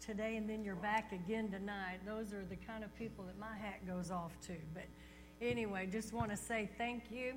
today and then you're back again tonight. Those are the kind of people that my hat goes off to. But anyway, just want to say thank you.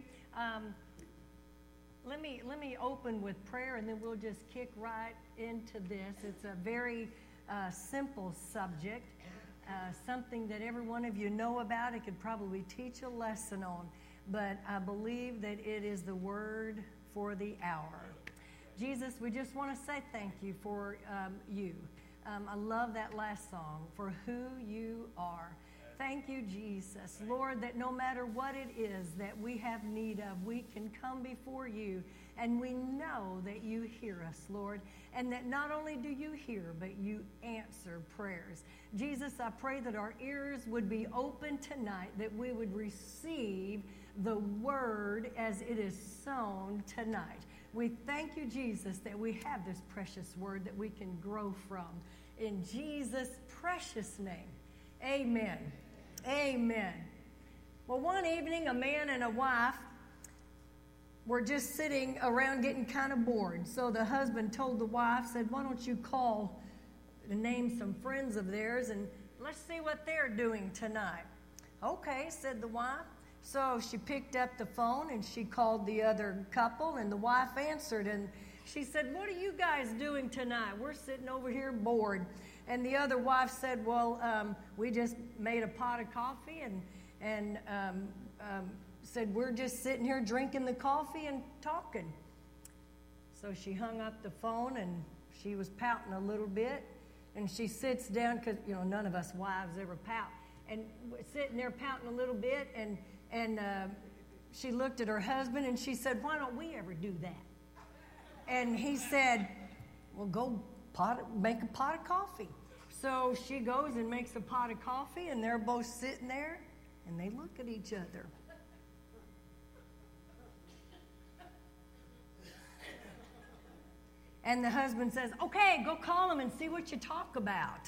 Let me open with prayer, and then we'll just kick right into this. It's a very simple subject, something that every one of you know about. It could probably teach a lesson on, but I believe that it is the word for the hour. Jesus, we just want to say thank you for you. I love that last song, for who you are. Thank you, Jesus. Lord, that no matter what it is that we have need of, we can come before you, and we know that you hear us, Lord, and that not only do you hear, but you answer prayers. Jesus, I pray that our ears would be open tonight, that we would receive the word as it is sown tonight. We thank you, Jesus, that we have this precious word that we can grow from. In Jesus' precious name, amen. Amen. Well, one evening, a man and a wife were just sitting around getting kind of bored. So the husband told the wife, said, why don't you call and name some friends of theirs and let's see what they're doing tonight. Okay, said the wife. So she picked up the phone and she called the other couple, and the wife answered, and she said, what are you guys doing tonight? We're sitting over here bored. And the other wife said, well, we just made a pot of coffee and said, we're just sitting here drinking the coffee and talking. So she hung up the phone, and she was pouting a little bit, and she sits down, because, none of us wives ever pout, and sitting there pouting a little bit, and she looked at her husband, and she said, why don't we ever do that? And he said, well, go make a pot of coffee. So she goes and makes a pot of coffee, and they're both sitting there, and they look at each other. And the husband says, okay, go call them and see what you talk about.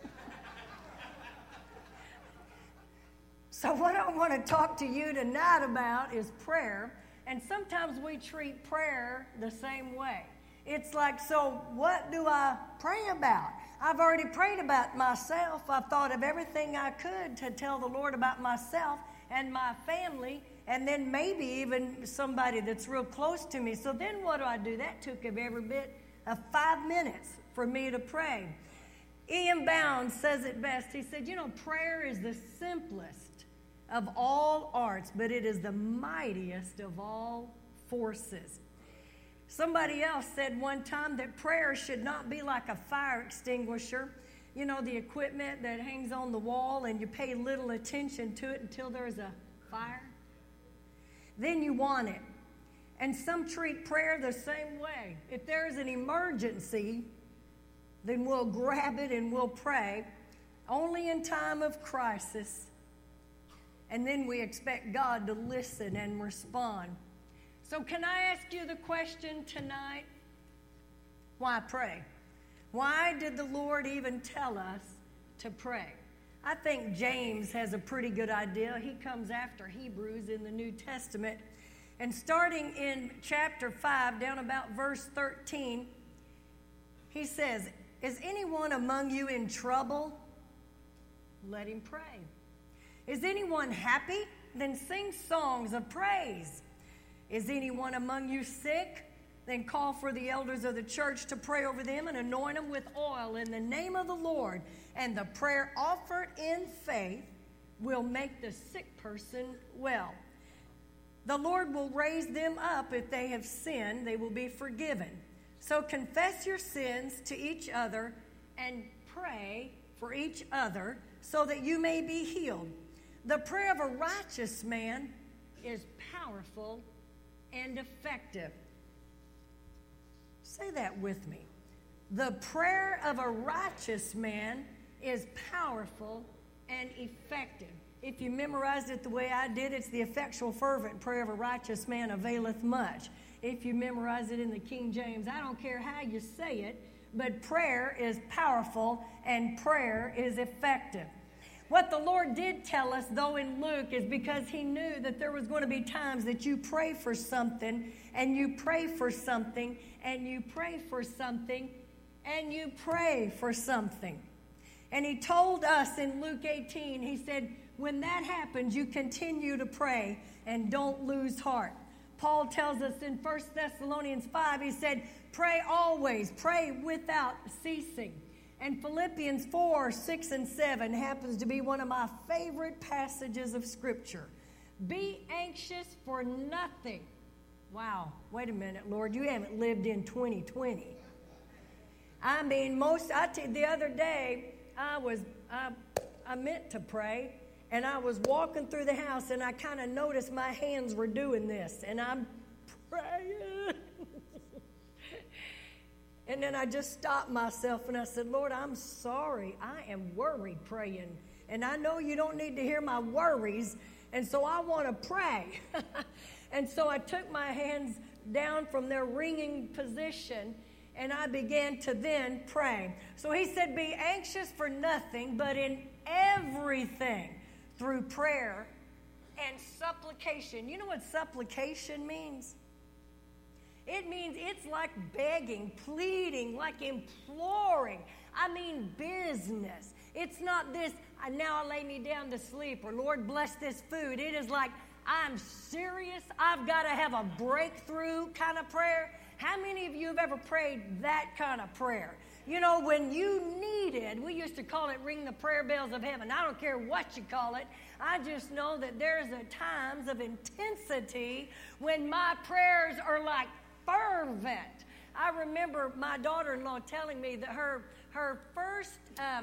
So what I want to talk to you tonight about is prayer. And sometimes we treat prayer the same way. It's like, so what do I pray about? I've already prayed about myself. I've thought of everything I could to tell the Lord about myself and my family, and then maybe even somebody that's real close to me. So then what do? That took every bit of 5 minutes for me to pray. Ian Bounds says it best. He said, prayer is the simplest of all arts, but it is the mightiest of all forces. Somebody else said one time that prayer should not be like a fire extinguisher. The equipment that hangs on the wall and you pay little attention to it until there's a fire. Then you want it. And some treat prayer the same way. If there's an emergency, then we'll grab it and we'll pray. Only in time of crisis. And then we expect God to listen and respond. So can I ask you the question tonight? Why pray? Why did the Lord even tell us to pray? I think James has a pretty good idea. He comes after Hebrews in the New Testament. And starting in chapter 5, down about verse 13, he says, is anyone among you in trouble? Let him pray. Is anyone happy? Then sing songs of praise. Is anyone among you sick? Then call for the elders of the church to pray over them and anoint them with oil in the name of the Lord. And the prayer offered in faith will make the sick person well. The Lord will raise them up. If they have sinned, they will be forgiven. So confess your sins to each other and pray for each other so that you may be healed. The prayer of a righteous man is powerful and effective. Say that with me. The prayer of a righteous man is powerful and effective. If you memorized it the way I did, it's the effectual, fervent prayer of a righteous man availeth much. If you memorize it in the King James, I don't care how you say it, but prayer is powerful and prayer is effective. What the Lord did tell us, though, in Luke is because he knew that there was going to be times that you pray for something and you pray for something and you pray for something and you pray for something. And he told us in Luke 18, he said, when that happens, you continue to pray and don't lose heart. Paul tells us in 1 Thessalonians 5, he said, pray always, pray without ceasing. And Philippians 4, 6, and 7 happens to be one of my favorite passages of Scripture. Be anxious for nothing. Wow, wait a minute, Lord, you haven't lived in 2020. I mean, the other day, I meant to pray, and I was walking through the house, and I kind of noticed my hands were doing this, and I'm praying. And then I just stopped myself, and I said, Lord, I'm sorry. I am worried praying, and I know you don't need to hear my worries, and so I want to pray. And so I took my hands down from their ringing position, and I began to then pray. So he said, be anxious for nothing, but in everything through prayer and supplication. You know what supplication means? It means it's like begging, pleading, like imploring. I mean business. It's not this, now I lay me down to sleep, or Lord bless this food. It is like, I'm serious. I've got to have a breakthrough kind of prayer. How many of you have ever prayed that kind of prayer? You know, when you needed, we used to call it ring the prayer bells of heaven. I don't care what you call it. I just know that there's times of intensity when my prayers are like fervent. I remember my daughter-in-law telling me that her first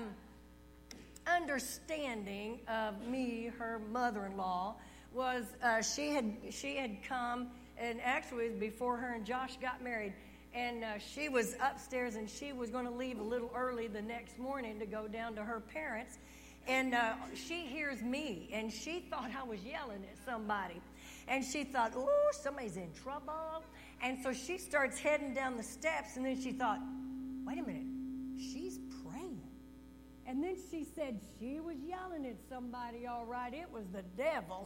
understanding of me, her mother-in-law, was she had come, and actually it was before her and Josh got married, and she was upstairs, and she was going to leave a little early the next morning to go down to her parents, and she hears me, and she thought I was yelling at somebody, and she thought, oh, somebody's in trouble, and so she starts heading down the steps, and then she thought, wait a minute, she's praying. And then she said she was yelling at somebody, all right. It was the devil.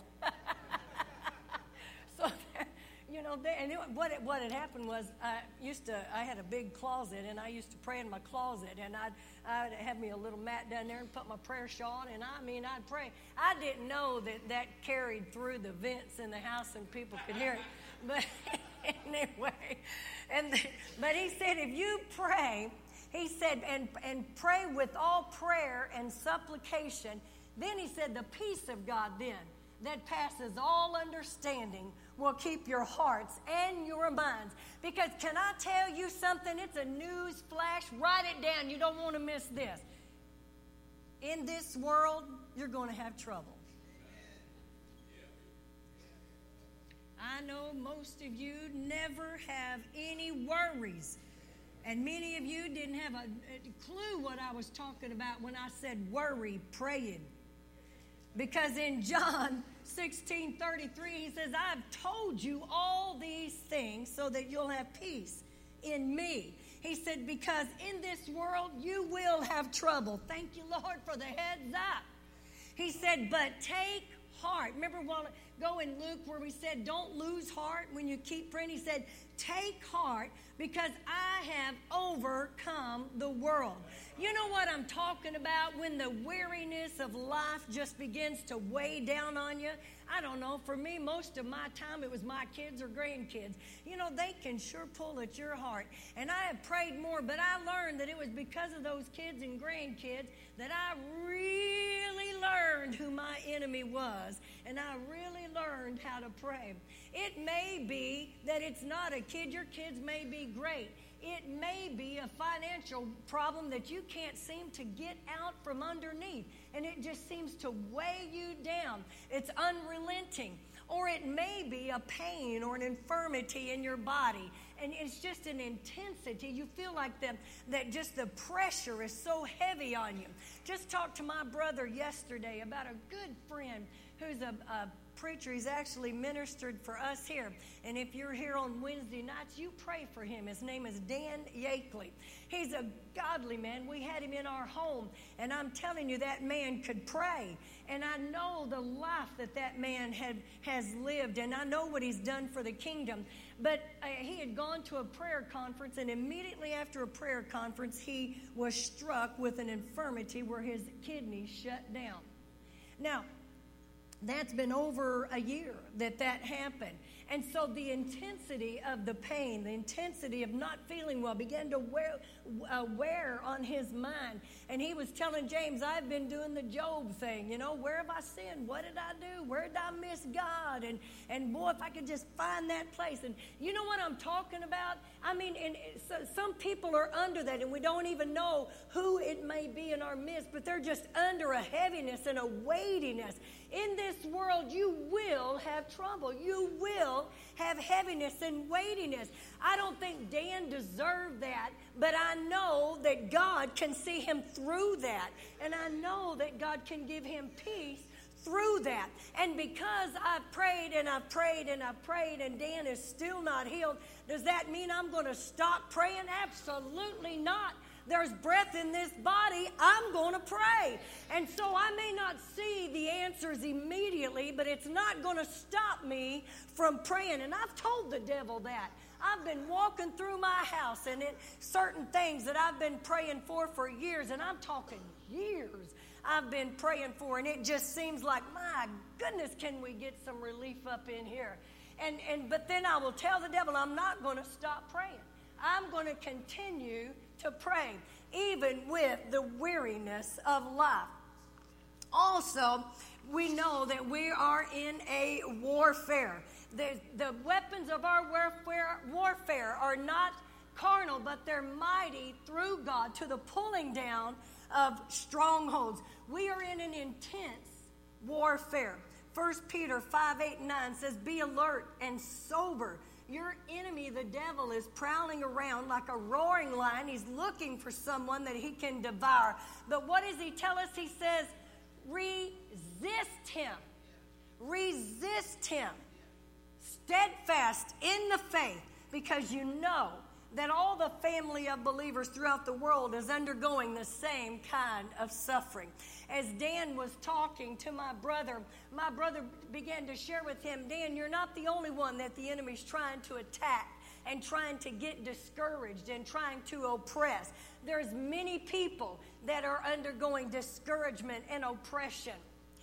So, you know, what had happened was I had a big closet, and I used to pray in my closet, and I'd have me a little mat down there and put my prayer shawl on, and I'd pray. I didn't know that carried through the vents in the house and people could hear it. But anyway, but he said, if you pray, he said, and pray with all prayer and supplication. Then he said, the peace of God then, that passes all understanding, will keep your hearts and your minds. Because can I tell you something? It's a news flash. Write it down. You don't want to miss this. In this world, you're going to have trouble. I know most of you never have any worries. And many of you didn't have a clue what I was talking about when I said worry, praying. Because in John 16:33, he says, I've told you all these things so that you'll have peace in me. He said, because in this world you will have trouble. Thank you, Lord, for the heads up. He said, but take heart. Remember while ago in Luke where we said, don't lose heart when you keep praying? He said, take heart because I have overcome the world. You know what I'm talking about when the weariness of life just begins to weigh down on you? I don't know. For me, most of my time, it was my kids or grandkids. You know, they can sure pull at your heart. And I have prayed more, but I learned that it was because of those kids and grandkids that I really learned who my enemy was. And I really learned how to pray. It may be that it's not a kid. Your kids may be great. It may be a financial problem that you can't seem to get out from underneath, and it just seems to weigh you down. It's unrelenting. Or it may be a pain or an infirmity in your body, and it's just an intensity. You feel like that just the pressure is so heavy on you. Just talked to my brother yesterday about a good friend who's a preacher. He's actually ministered for us here. And if you're here on Wednesday nights, you pray for him. His name is Dan Yakeley. He's a godly man. We had him in our home. And I'm telling you, that man could pray. And I know the life that man has lived. And I know what he's done for the kingdom. But he had gone to a prayer conference. And immediately after a prayer conference, he was struck with an infirmity where his kidneys shut down. Now, that's been over a year that happened. And so the intensity of the pain, the intensity of not feeling well began to wear on his mind. And he was telling James, I've been doing the Job thing. You know, where have I sinned? What did I do? Where did I miss God? And boy, if I could just find that place. And you know what I'm talking about? I mean, so some people are under that, and we don't even know who it may be in our midst, but they're just under a heaviness and a weightiness. In this world, you will have trouble. You will have heaviness and weightiness. I don't think Dan deserved that, but I know that God can see him through that. And I know that God can give him peace through that. And because I've prayed and I've prayed and I've prayed and Dan is still not healed, does that mean I'm going to stop praying? Absolutely not. There's breath in this body. I'm going to pray. And so I may not see the answers immediately, but it's not going to stop me from praying. And I've told the devil that. I've been walking through my house and certain things that I've been praying for years, and I'm talking years I've been praying for, and it just seems like, my goodness, can we get some relief up in here? But then I will tell the devil I'm not going to stop praying. I'm going to continue to pray, even with the weariness of life. Also, we know that we are in a warfare. The weapons of our warfare are not carnal, but they're mighty through God to the pulling down of strongholds. We are in an intense warfare. 1 Peter 5:8-9 says, be alert and sober. Your enemy, the devil, is prowling around like a roaring lion. He's looking for someone that he can devour. But what does he tell us? He says, resist him. Resist him. Steadfast in the faith, because you know that all the family of believers throughout the world is undergoing the same kind of suffering. As Dan was talking to my brother began to share with him, Dan, you're not the only one that the enemy's trying to attack and trying to get discouraged and trying to oppress. There's many people that are undergoing discouragement and oppression.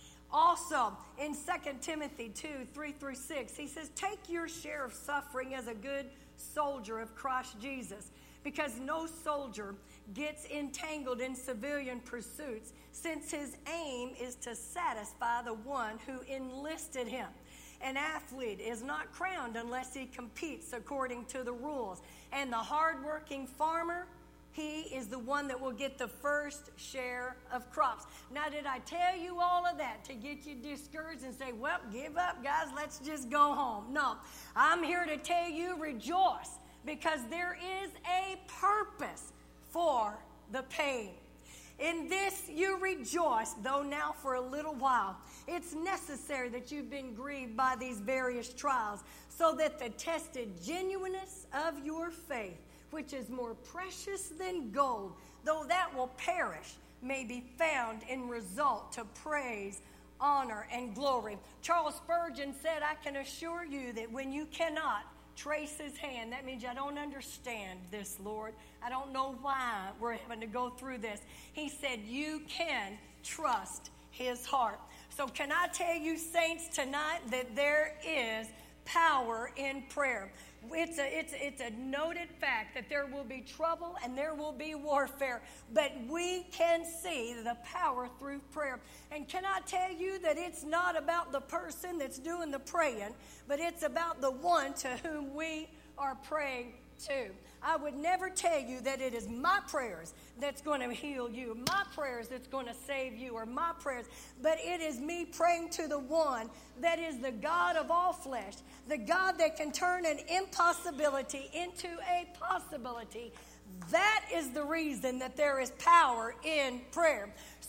Also, in 2 Timothy 2:3-6, he says, take your share of suffering as a good soldier of Christ Jesus, because no soldier gets entangled in civilian pursuits, since his aim is to satisfy the one who enlisted him. An athlete is not crowned unless he competes according to the rules. And the hardworking farmer, he is the one that will get the first share of crops. Now, did I tell you all of that to get you discouraged and say, well, give up, guys, let's just go home? No, I'm here to tell you, rejoice, because there is a purpose for the pain. In this you rejoice, though now for a little while. It's necessary that you've been grieved by these various trials, so that the tested genuineness of your faith, which is more precious than gold, though that will perish, may be found in result to praise, honor, and glory. Charles Spurgeon said, I can assure you that when you cannot trace his hand, that means I don't understand this, Lord. I don't know why we're having to go through this. He said, you can trust his heart. So can I tell you, saints, tonight that there is power in prayer. It's a noted fact that there will be trouble and there will be warfare, but we can see the power through prayer. And can I tell you that it's not about the person that's doing the praying, but it's about the one to whom we are praying to. I would never tell you that it is my prayers that's going to heal you, my prayers that's going to save you, or my prayers, but it is me praying to the one that is the God of all flesh, the God that can turn an impossibility into a possibility. That is the reason that there is power in prayer.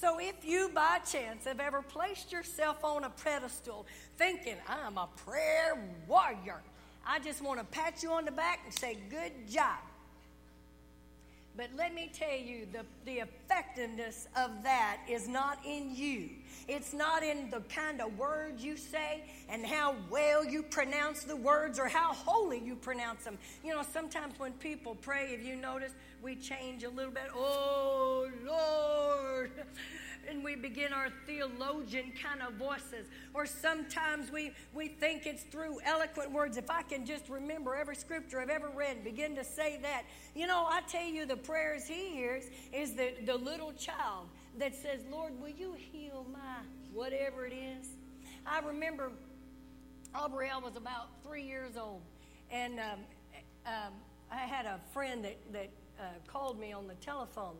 So if you by chance have ever placed yourself on a pedestal thinking, I'm a prayer warrior, I just want to pat you on the back and say, good job. But let me tell you, the effectiveness of that is not in you. It's not in the kind of words you say and how well you pronounce the words or how holy you pronounce them. You know, sometimes when people pray, if you notice, we change a little bit. Oh, Lord. And we begin our theologian kind of voices. Or sometimes we think it's through eloquent words. If I can just remember every scripture I've ever read and begin to say that. You know, I tell you, the prayers he hears is the little child that says, Lord, will you heal my whatever it is? I remember Aubrielle was about 3 years old. And I had a friend that called me on the telephone.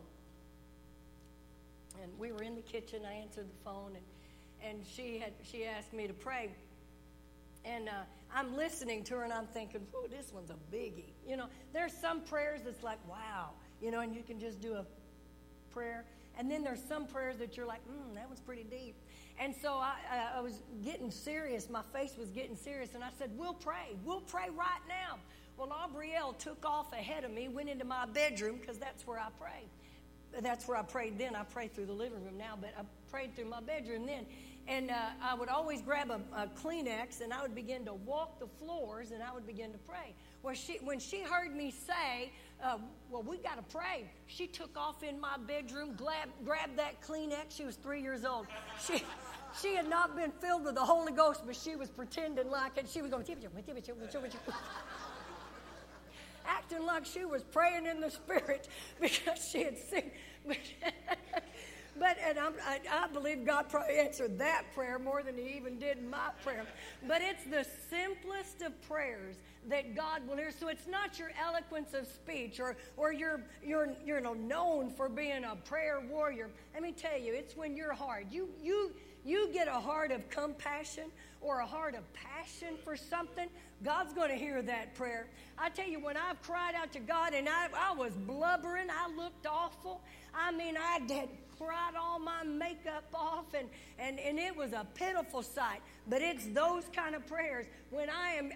And we were in the kitchen. I answered the phone, and she asked me to pray. And I'm listening to her, and I'm thinking, "Oh, this one's a biggie." You know, there's some prayers that's like, "Wow," you know, and you can just do a prayer. And then there's some prayers that you're like, "That one's pretty deep." And so I was getting serious. My face was getting serious, and I said, "We'll pray. We'll pray right now." Well, Aubrielle took off ahead of me, went into my bedroom because that's where I pray. That's where I prayed then. I pray through the living room now, but I prayed through my bedroom then. And I would always grab a Kleenex, and I would begin to walk the floors, and I would begin to pray. Well, when she heard me say, well, we got to pray, she took off in my bedroom, grabbed that Kleenex. She was 3 years old. She had not been filled with the Holy Ghost, but she was pretending like it. She was going, acting like she was praying in the Spirit because she had seen. And I believe God probably answered that prayer more than he even did my prayer. But it's the simplest of prayers that God will hear. So it's not your eloquence of speech or you're known for being a prayer warrior. Let me tell you, it's when your heart, you get a heart of compassion or a heart of passion for something, God's going to hear that prayer. I tell you, when I've cried out to God and I was blubbering, I looked awful. I mean, I had cried all my makeup off, and it was a pitiful sight. But it's those kind of prayers when I am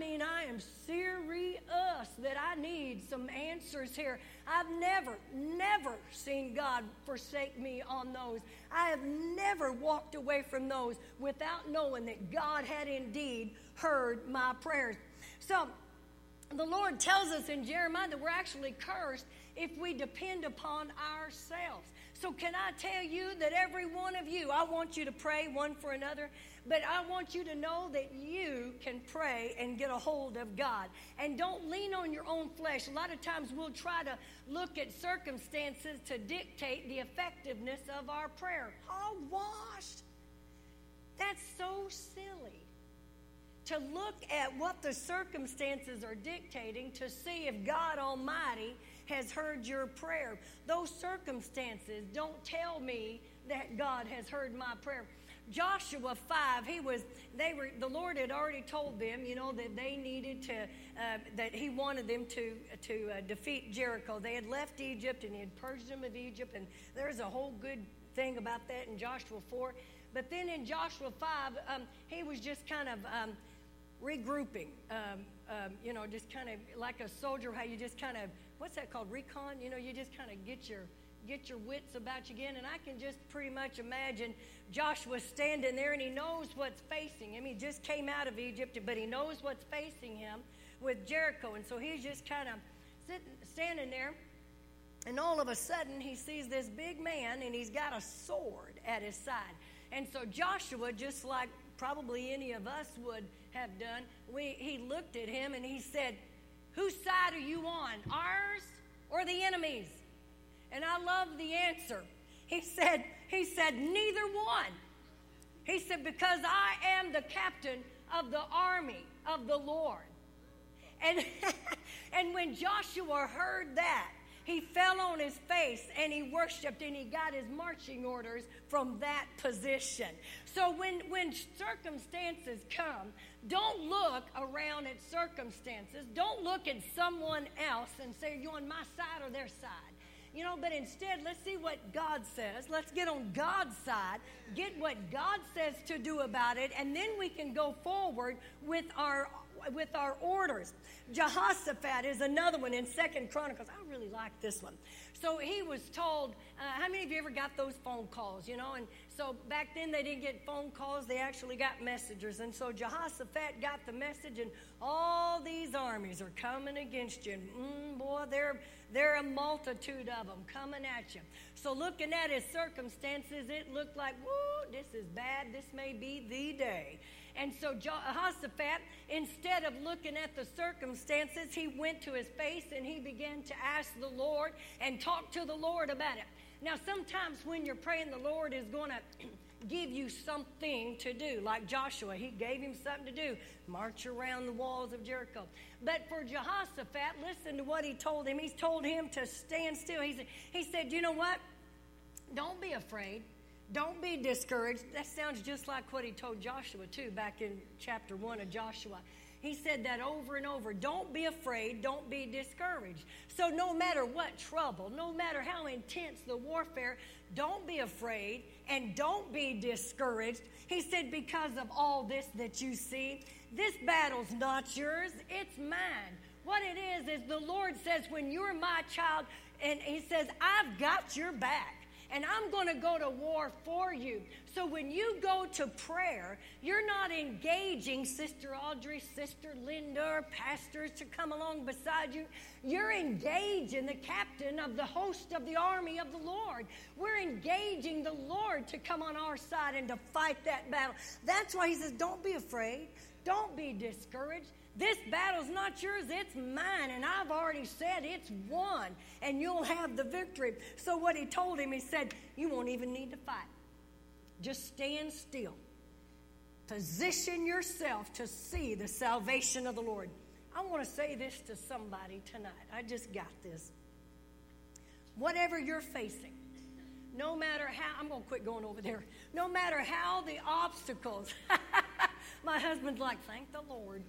serious that I need some answers here. I've never seen God forsake me on those. I have never walked away from those without knowing that God had indeed heard my prayers. So the Lord tells us in Jeremiah that we're actually cursed if we depend upon ourselves. So can I tell you that every one of you, I want you to pray one for another, but I want you to know that you can pray and get a hold of God. And don't lean on your own flesh. A lot of times we'll try to look at circumstances to dictate the effectiveness of our prayer. Hogwash! That's so silly. To look at what the circumstances are dictating to see if God Almighty has heard your prayer. Those circumstances don't tell me that God has heard my prayer. Joshua 5, the Lord had already told them, that they needed to, that he wanted them to defeat Jericho. They had left Egypt and he had purged them of Egypt, and there's a whole good thing about that in Joshua 4. But then in Joshua 5, he was just kind of regrouping, just kind of like a soldier, how you just kind of, what's that called, recon? You just kind of get your wits about you again. And I can just pretty much imagine Joshua standing there, and he knows what's facing him. He just came out of Egypt, but he knows what's facing him with Jericho. And so he's just kind of standing there, and all of a sudden he sees this big man, and he's got a sword at his side. And so Joshua, just like probably any of us would have done, he looked at him and he said, "Whose side are you on, ours or the enemy's?" And I love the answer. He said, "Neither one." He said, "Because I am the captain of the army of the Lord." And when Joshua heard that, he fell on his face and he worshiped, and he got his marching orders from that position. So when circumstances come, don't look around at circumstances. Don't look at someone else and say, "You're on my side or their side." But instead, let's see what God says. Let's get on God's side, get what God says to do about it, and then we can go forward with our orders. Jehoshaphat is another one in 2 Chronicles. I really like this one. So he was told, how many of you ever got those phone calls, And so back then they didn't get phone calls, they actually got messengers. And so Jehoshaphat got the message, and all these armies are coming against you. And boy, there are a multitude of them coming at you. So looking at his circumstances, it looked like, whoa, this is bad. This may be the day. And so Jehoshaphat, instead of looking at the circumstances, he went to his face and he began to ask the Lord and talk to the Lord about it. Now, sometimes when you're praying, the Lord is going to give you something to do. Like Joshua, he gave him something to do, march around the walls of Jericho. But for Jehoshaphat, listen to what he told him. He told him to stand still. He said, you know what? Don't be afraid. Don't be discouraged. That sounds just like what he told Joshua, too, back in chapter 1 of Joshua. He said that over and over. Don't be afraid. Don't be discouraged. So no matter what trouble, no matter how intense the warfare, don't be afraid and don't be discouraged. He said, because of all this that you see, this battle's not yours, it's mine. What it is the Lord says, when you're my child, and he says, I've got your back. And I'm going to go to war for you. So when you go to prayer, you're not engaging Sister Audrey, Sister Linda, or pastors to come along beside you. You're engaging the captain of the host of the army of the Lord. We're engaging the Lord to come on our side and to fight that battle. That's why he says, don't be afraid. Don't be discouraged. This battle's not yours, it's mine, and I've already said it's won, and you'll have the victory. So what he told him, he said, you won't even need to fight. Just stand still. Position yourself to see the salvation of the Lord. I want to say this to somebody tonight. I just got this. Whatever you're facing, no matter how, I'm going to quit going over there. No matter how the obstacles, my husband's like, thank the Lord.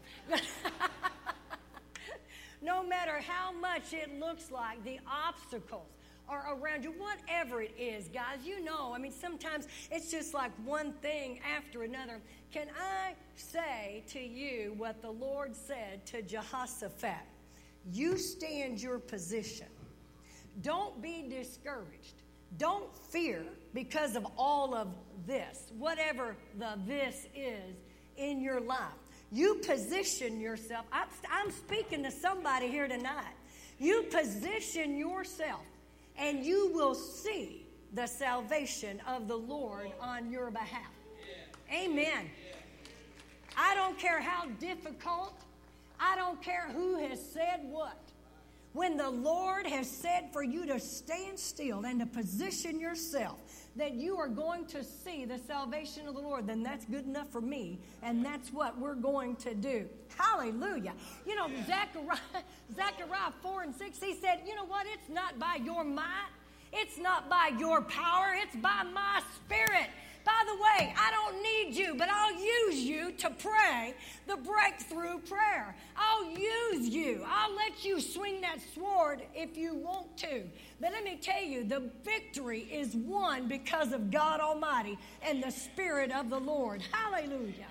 No matter how much it looks like the obstacles are around you, whatever it is, guys, sometimes it's just like one thing after another. Can I say to you what the Lord said to Jehoshaphat? You stand your position. Don't be discouraged. Don't fear because of all of this, whatever this is in your life. You position yourself. I'm speaking to somebody here tonight. You position yourself, and you will see the salvation of the Lord on your behalf. Amen. I don't care how difficult. I don't care who has said what. When the Lord has said for you to stand still and to position yourself that you are going to see the salvation of the Lord, then that's good enough for me, and that's what we're going to do. Hallelujah. Zechariah 4 and 6, he said, you know what? It's not by your might. It's not by your power. It's by my Spirit. By the way, I don't need you, but I'll use you to pray the breakthrough prayer. I'll use you. I'll let you swing that sword if you want to. But let me tell you, the victory is won because of God Almighty and the Spirit of the Lord. Hallelujah.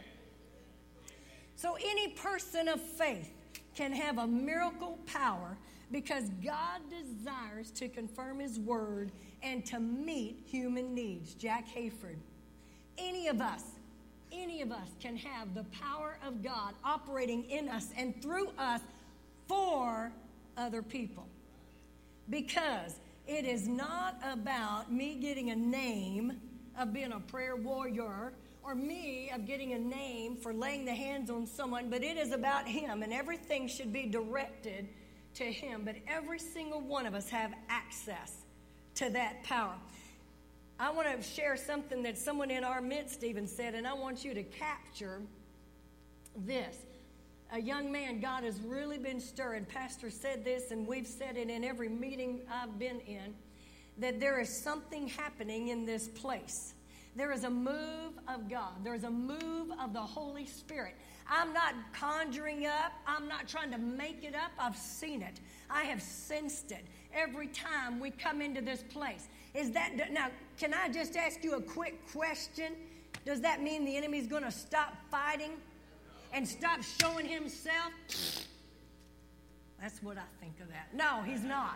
So any person of faith can have a miracle power because God desires to confirm His word and to meet human needs. Jack Hayford. Any of us can have the power of God operating in us and through us for other people. Because it is not about me getting a name of being a prayer warrior or me of getting a name for laying the hands on someone, but it is about Him, and everything should be directed to Him. But every single one of us have access to that power. I want to share something that someone in our midst even said, and I want you to capture this. A young man, God has really been stirring. Pastor said this, and we've said it in every meeting I've been in, that there is something happening in this place. There is a move of God. There is a move of the Holy Spirit. I'm not conjuring up. I'm not trying to make it up. I've seen it. I have sensed it. every time we come into this place. Now, can I just ask you a quick question? Does that mean the enemy's going to stop fighting and stop showing himself? That's what I think of that. No, he's not.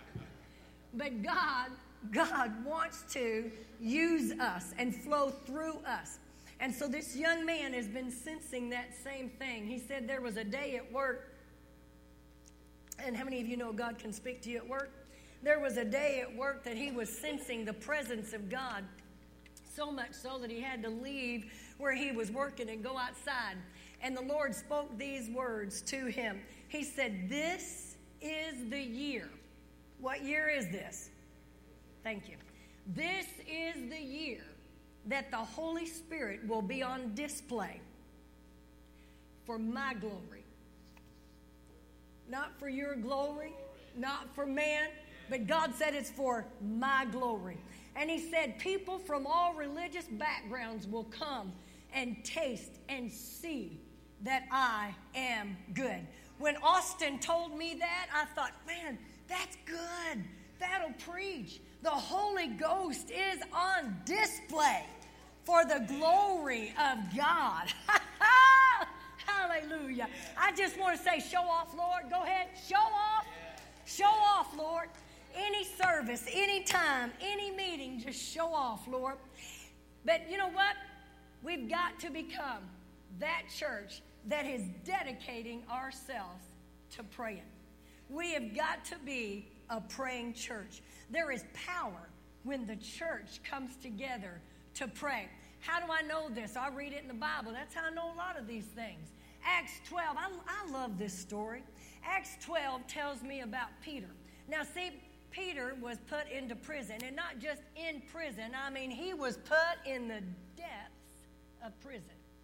But God wants to use us and flow through us. And so this young man has been sensing that same thing. He said there was a day at work. And how many of you know God can speak to you at work? There was a day at work that he was sensing the presence of God, so much so that he had to leave where he was working and go outside. And the Lord spoke these words to him. He said, "This is the year." What year is this? Thank you. This is the year that the Holy Spirit will be on display for my glory. Not for your glory, not for man, but God said it's for my glory. And he said people from all religious backgrounds will come and taste and see that I am good. When Austin told me that, I thought, man, that's good. That'll preach. The Holy Ghost is on display for the glory of God. Hallelujah. I just want to say, show off, Lord. Go ahead. Show off. Show off, Lord. Any service, any time, any meeting, just show off, Lord. But you know what? We've got to become that church that is dedicating ourselves to praying. We have got to be a praying church. There is power when the church comes together to pray. How do I know this? I read it in the Bible. That's how I know a lot of these things. Acts 12, I love this story. Acts 12 tells me about Peter. Now see, Peter was put into prison, and not just in prison. I mean, he was put in the depths of prison.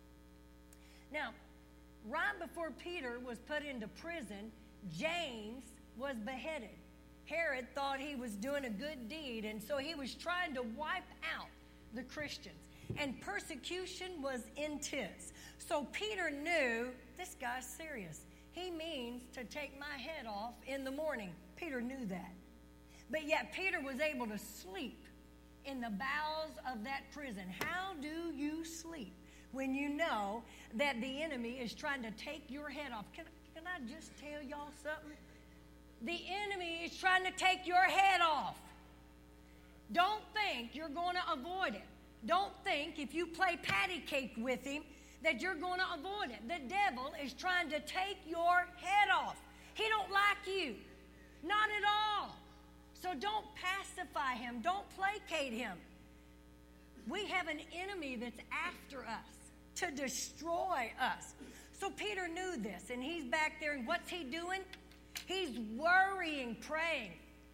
Now, right before Peter was put into prison, James was beheaded. Herod thought he was doing a good deed, and so he was trying to wipe out the Christians. And persecution was intense. So Peter knew this guy's serious. He means to take my head off in the morning. Peter knew that. But yet Peter was able to sleep in the bowels of that prison. How do you sleep when you know that the enemy is trying to take your head off? Can I just tell y'all something? The enemy is trying to take your head off. Don't think you're going to avoid it. Don't think if you play patty cake with him that you're going to avoid it. The devil is trying to take your head off. He don't like you. Not at all. So don't pacify him. Don't placate him. We have an enemy that's after us to destroy us. So Peter knew this, and he's back there, and what's he doing? He's worrying, praying.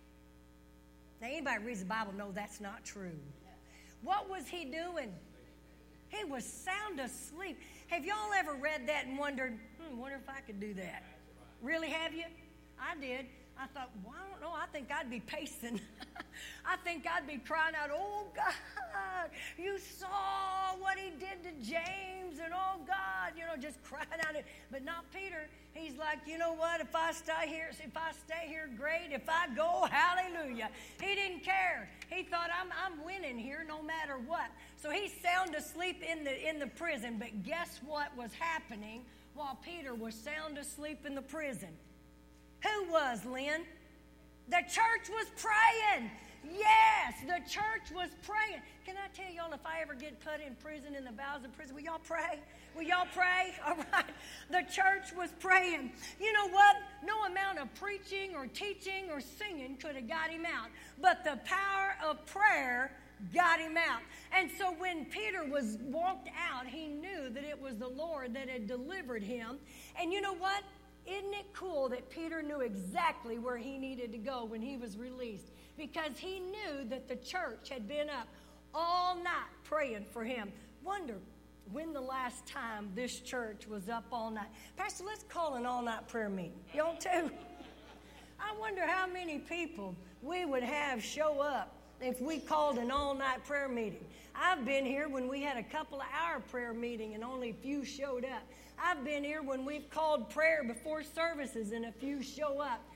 Now, anybody who reads the Bible knows that's not true. What was he doing? He was sound asleep. Have y'all ever read that and wondered, wonder if I could do that? Really, have you? I did. I thought, well, I don't know. I think I'd be pacing. I think I'd be crying out, oh, God, you saw what he did to James, and oh, God, just crying out. But not Peter. He's like, you know what? If I stay here, great. If I go, hallelujah. He didn't care. He thought, I'm winning here no matter what. So he's sound asleep in the prison. But guess what was happening while Peter was sound asleep in the prison? Who was, Lynn? The church was praying. Yes, the church was praying. Can I tell y'all, if I ever get put in prison, in the bowels of prison, will y'all pray? Will y'all pray? All right. The church was praying. You know what? No amount of preaching or teaching or singing could have got him out. But the power of prayer got him out. And so when Peter was walked out, he knew that it was the Lord that had delivered him. And you know what? Isn't it cool that Peter knew exactly where he needed to go when he was released? Because he knew that the church had been up all night praying for him. Wonder when the last time this church was up all night. Pastor, let's call an all-night prayer meeting. Y'all too? I wonder how many people we would have show up if we called an all-night prayer meeting. I've been here when we had a couple of hour prayer meeting and only a few showed up. I've been here when we've called prayer before services and a few show up.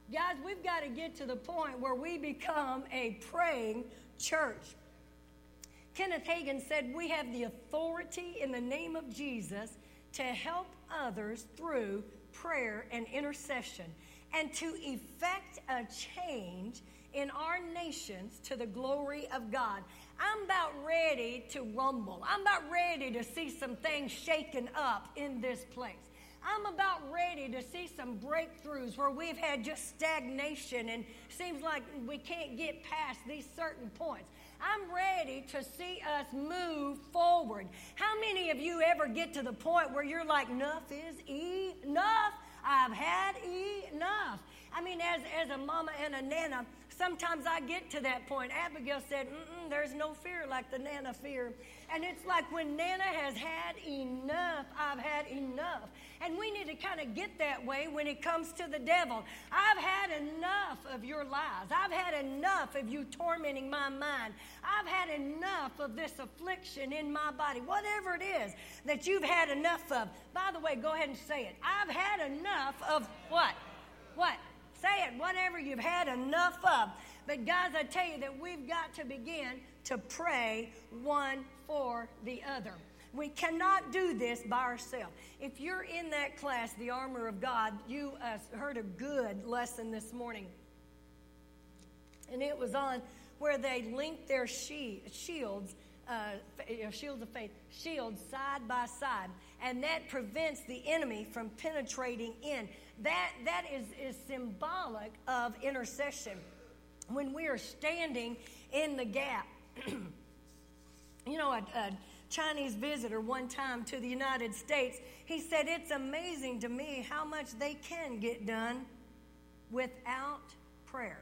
Guys, we've got to get to the point where we become a praying church. Kenneth Hagin said, we have the authority in the name of Jesus to help others through prayer and intercession and to effect a change in our nations to the glory of God. I'm about ready to rumble. I'm about ready to see some things shaken up in this place. I'm about ready to see some breakthroughs where we've had just stagnation and seems like we can't get past these certain points. I'm ready to see us move forward. How many of you ever get to the point where you're like, enough is enough? I've had enough. I mean, as a mama and a nana, sometimes I get to that point. Abigail said, there's no fear like the nana fear. And it's like when Nana has had enough, I've had enough. And we need to kind of get that way when it comes to the devil. I've had enough of your lies. I've had enough of you tormenting my mind. I've had enough of this affliction in my body. Whatever it is that you've had enough of. By the way, go ahead and say it. I've had enough of what? What? Say it. Whatever you've had enough of. But guys, I tell you that we've got to begin to pray one for the other. We cannot do this by ourselves. If you're in that class, The Armor of God, you heard a good lesson this morning. And it was on where they linked their shields, shields of faith, shields side by side. And that prevents the enemy from penetrating in. That is symbolic of intercession. When we are standing in the gap. You know, a Chinese visitor one time to the United States, he said, it's amazing to me how much they can get done without prayer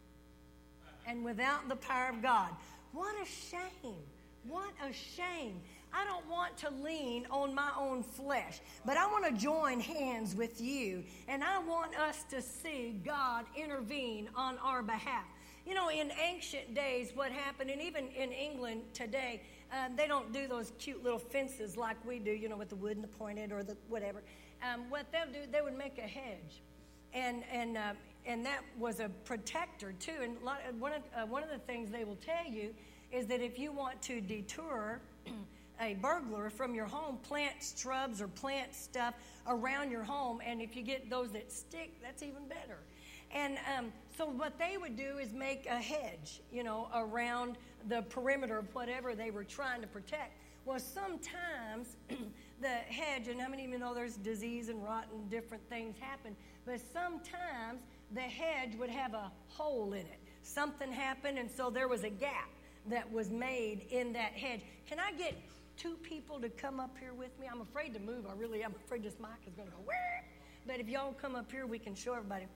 and without the power of God. What a shame. What a shame. I don't want to lean on my own flesh, but I want to join hands with you, and I want us to see God intervene on our behalf. You know, in ancient days, what happened, and even in England today, they don't do those cute little fences like we do, you know, with the wood and the pointed or the whatever. What they'll do, they would make a hedge, and that was a protector too. And one of the things they will tell you is that if you want to deter a burglar from your home, plant shrubs or plant stuff around your home, and if you get those that stick, that's even better. And so what they would do is make a hedge, you know, around the perimeter of whatever they were trying to protect. Well, sometimes the hedge, and how many of you know there's disease and rot and different things happen, but sometimes the hedge would have a hole in it. Something happened, and so there was a gap that was made in that hedge. Can I get two people to come up here with me? I'm afraid to move. I'm afraid this mic is going to go, where? But if y'all come up here, we can show everybody.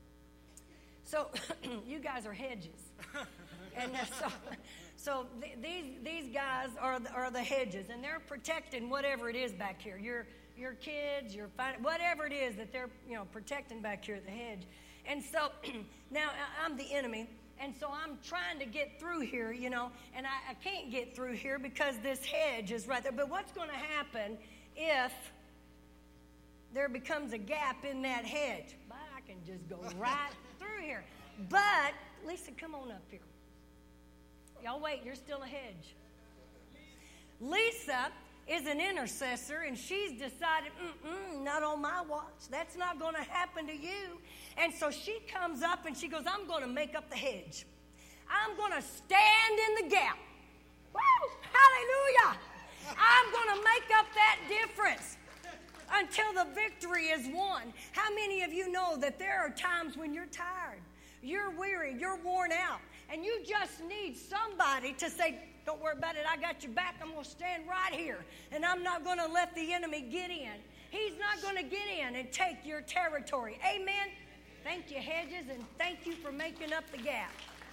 So you guys are hedges, and so these guys are the hedges, and they're protecting whatever it is back here. Your kids, whatever it is that they're protecting back here at the hedge. And so now I'm the enemy, and so I'm trying to get through here, and I can't get through here because this hedge is right there. But what's going to happen if there becomes a gap in that hedge? I can just go right through here. But, Lisa, come on up here. Y'all wait, you're still a hedge. Lisa is an intercessor, and she's decided, not on my watch. That's not going to happen to you. And so she comes up and she goes, I'm going to make up the hedge. I'm going to stand in the gap. Woo! Hallelujah! I'm going to make up that difference until the victory is won. How many of you know that there are times when you're tired, you're weary, you're worn out, and you just need somebody to say, don't worry about it, I got your back, I'm going to stand right here, and I'm not going to let the enemy get in. He's not going to get in and take your territory. Amen? Thank you, hedges, and thank you for making up the gap.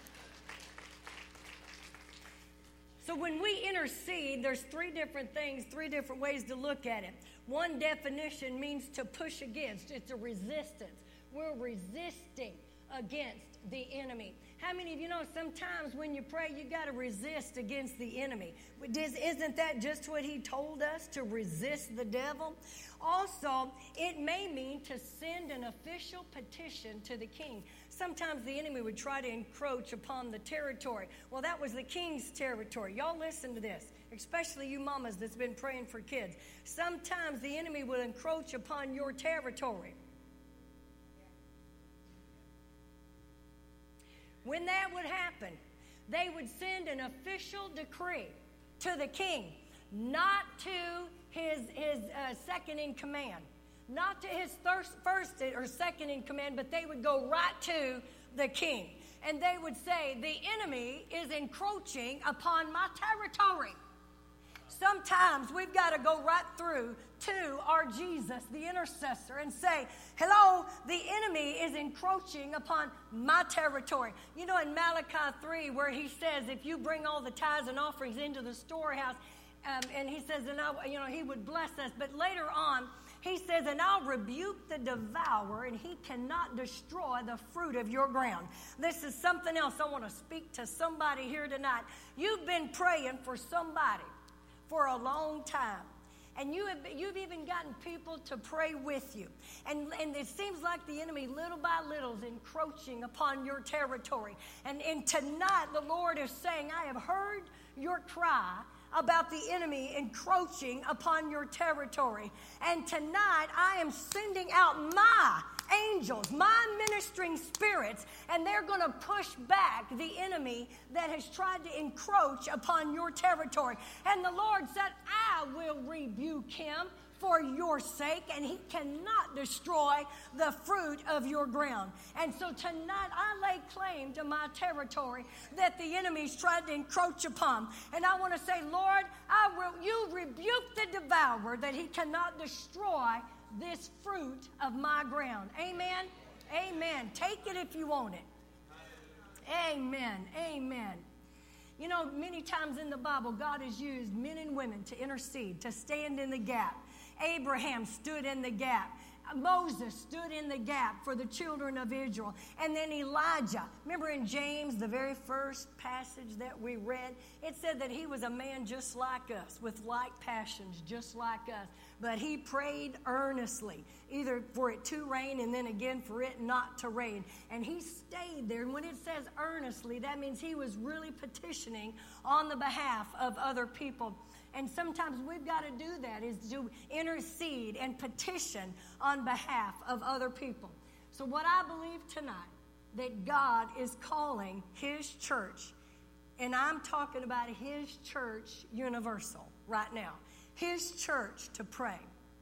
So when we intercede, there's three different things, three different ways to look at it. One definition means to push against. It's a resistance. We're resisting against the enemy. How many of you know sometimes when you pray, you got to resist against the enemy? Isn't that just what he told us, to resist the devil? Also, it may mean to send an official petition to the king. Sometimes the enemy would try to encroach upon the territory. Well, that was the king's territory. Y'all listen to this, especially you mamas that's been praying for kids. Sometimes the enemy will encroach upon your territory. When that would happen, they would send an official decree to the king, not to his second in command, not to his first or second in command, but they would go right to the king. And they would say, the enemy is encroaching upon my territory. Sometimes we've got to go right through to our Jesus, the intercessor, and say, hello, the enemy is encroaching upon my territory. You know, in Malachi 3, where he says, if you bring all the tithes and offerings into the storehouse, and he says, and he would bless us. But later on, he says, and I'll rebuke the devourer, and he cannot destroy the fruit of your ground. This is something else I want to speak to somebody here tonight. You've been praying for somebody for a long time. And you've even gotten people to pray with you. And it seems like the enemy, little by little, is encroaching upon your territory. And tonight, the Lord is saying, I have heard your cry about the enemy encroaching upon your territory. And tonight, I am sending out my angels, my ministering spirits, and they're going to push back the enemy that has tried to encroach upon your territory. And the Lord said, I will rebuke him for your sake, and he cannot destroy the fruit of your ground. And so tonight I lay claim to my territory that the enemy's tried to encroach upon. And I want to say, Lord, you rebuke the devourer that he cannot destroy this fruit of my ground. Amen? Amen. Take it if you want it. Amen. Amen. You know, many times in the Bible, God has used men and women to intercede, to stand in the gap. Abraham stood in the gap. Moses stood in the gap for the children of Israel. And then Elijah. Remember in James, the very first passage that we read, it said that he was a man just like us, with like passions, just like us. But he prayed earnestly, either for it to rain and then again for it not to rain. And he stayed there. And when it says earnestly, that means he was really petitioning on the behalf of other people. And sometimes we've got to do that, is to intercede and petition on behalf of other people. So what I believe tonight, that God is calling his church, and I'm talking about his church universal right now, his church to pray.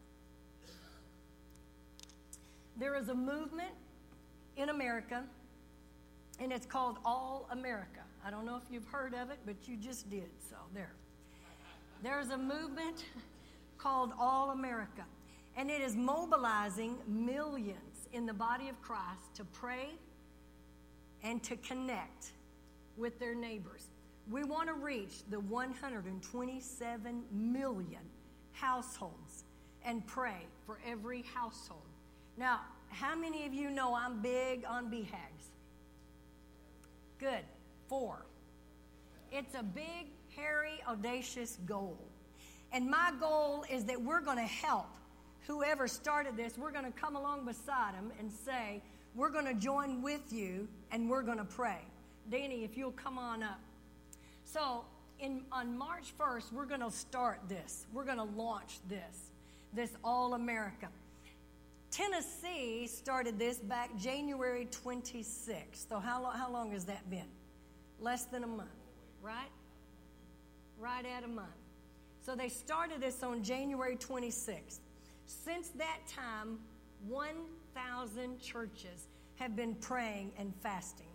There is a movement in America, and it's called All America. I don't know if you've heard of it, but you just did, so there. There's a movement called All America, and it is mobilizing millions in the body of Christ to pray and to connect with their neighbors. We want to reach the 127 million households and pray for every household. Now, how many of you know I'm big on BHAGs? Good. 4. It's a big, hairy, audacious goal. And my goal is that we're going to help whoever started this. We're going to come along beside them and say, we're going to join with you and we're going to pray. Danny, if you'll come on up. So on March 1st, we're going to start this. We're going to launch this All America. Tennessee started this back January 26th. So how long has that been? Less than a month, right? Right at a month. So they started this on January 26th. Since that time, 1,000 churches have been praying and fasting.